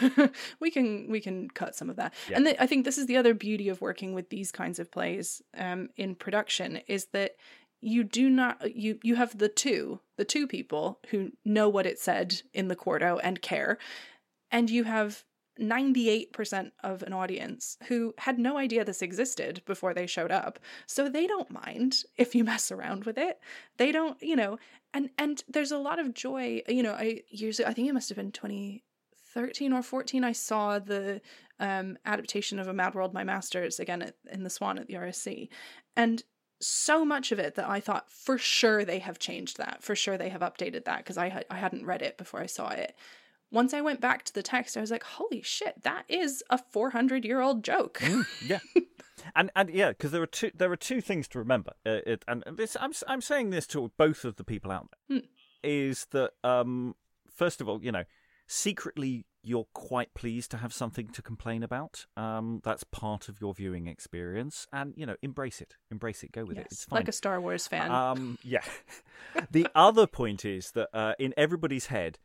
we can we can cut some of that, yeah. and th- I think this is the other beauty of working with these kinds of plays um, in production, is that you do not, you, you have the two, the two people who know what it said in the quarto and care. And you have ninety-eight percent of an audience who had no idea this existed before they showed up. So they don't mind if you mess around with it. They don't, you know, and, and there's a lot of joy, you know, I years, I think it must have been twenty thirteen or fourteen. I saw the um, adaptation of A Mad World, My Masters again at, in the Swan at the R S C. And so much of it that I thought for sure they have changed that, for sure they have updated that, because I had I hadn't read it before I saw it. Once I went back to the text, I was like, holy shit, that is a four hundred year old joke. Mm, yeah. And and yeah, because there are two there are two things to remember. Uh, it, and this I'm I'm saying this to both of the people out there, mm. is that um, first of all, you know, secretly you're quite pleased to have something to complain about. Um, that's part of your viewing experience, and you know, embrace it, embrace it, go with yes, it. It's fine. Like a Star Wars fan. Um, yeah. The other point is that uh, in everybody's head,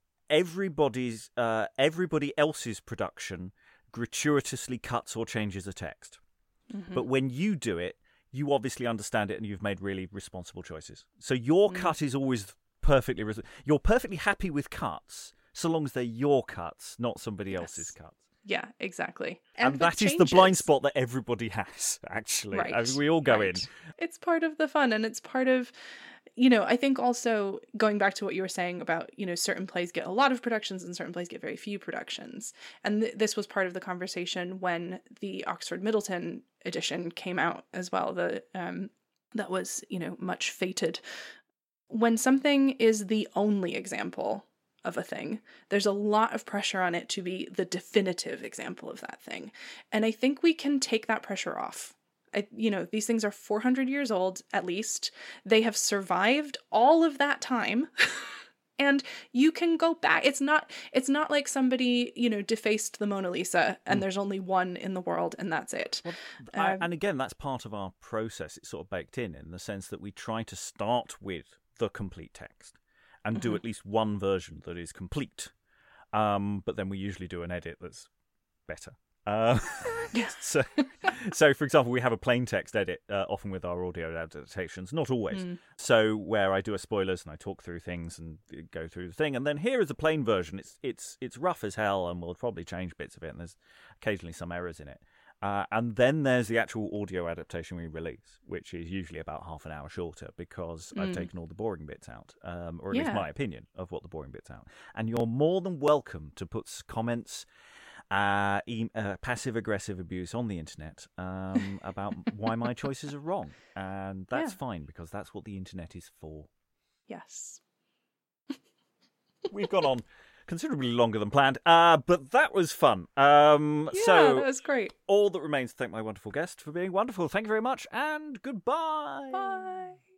everybody's uh, everybody else's production gratuitously cuts or changes a text, mm-hmm. but when you do it, you obviously understand it and you've made really responsible choices. So your mm. cut is always perfectly. Res- you're perfectly happy with cuts. So long as they're your cuts, not somebody yes. else's cuts. Yeah, exactly. And, and that is the blind spot that everybody has, actually. Right. I mean, we all go right. in. It's part of the fun, and it's part of, you know, I think also going back to what you were saying about, you know, certain plays get a lot of productions and certain plays get very few productions. And th- this was part of the conversation when the Oxford Middleton edition came out as well. The um, that was, you know, much feted. When something is the only example of a thing, there's a lot of pressure on it to be the definitive example of that thing. And I think we can take that pressure off. I, you know, these things are four hundred years old, at least. They have survived all of that time. And you can go back. It's not, it's not like somebody, you know, defaced the Mona Lisa and mm. there's only one in the world and that's it. Well, I, um, and again, that's part of our process. It's sort of baked in, in the sense that we try to start with the complete text and do mm-hmm. at least one version that is complete. Um, but then we usually do an edit that's better. Uh, yes. so, so, for example, we have a plain text edit, uh, often with our audio adaptations, not always. Mm. So where I do a spoilers and I talk through things and go through the thing. And then here is a plain version. It's it's it's rough as hell and we'll probably change bits of it. And there's occasionally some errors in it. Uh, and then there's the actual audio adaptation we release, which is usually about half an hour shorter because mm. I've taken all the boring bits out, um, or at yeah. least my opinion of what the boring bits out. And you're more than welcome to put comments, uh, e- uh, passive-aggressive abuse on the internet um, about why my choices are wrong. And that's yeah. fine because that's what the internet is for. Yes. We've gone on considerably longer than planned, uh, but that was fun. Um, yeah, so that was great. All that remains to thank my wonderful guest for being wonderful. Thank you very much, and goodbye. Bye.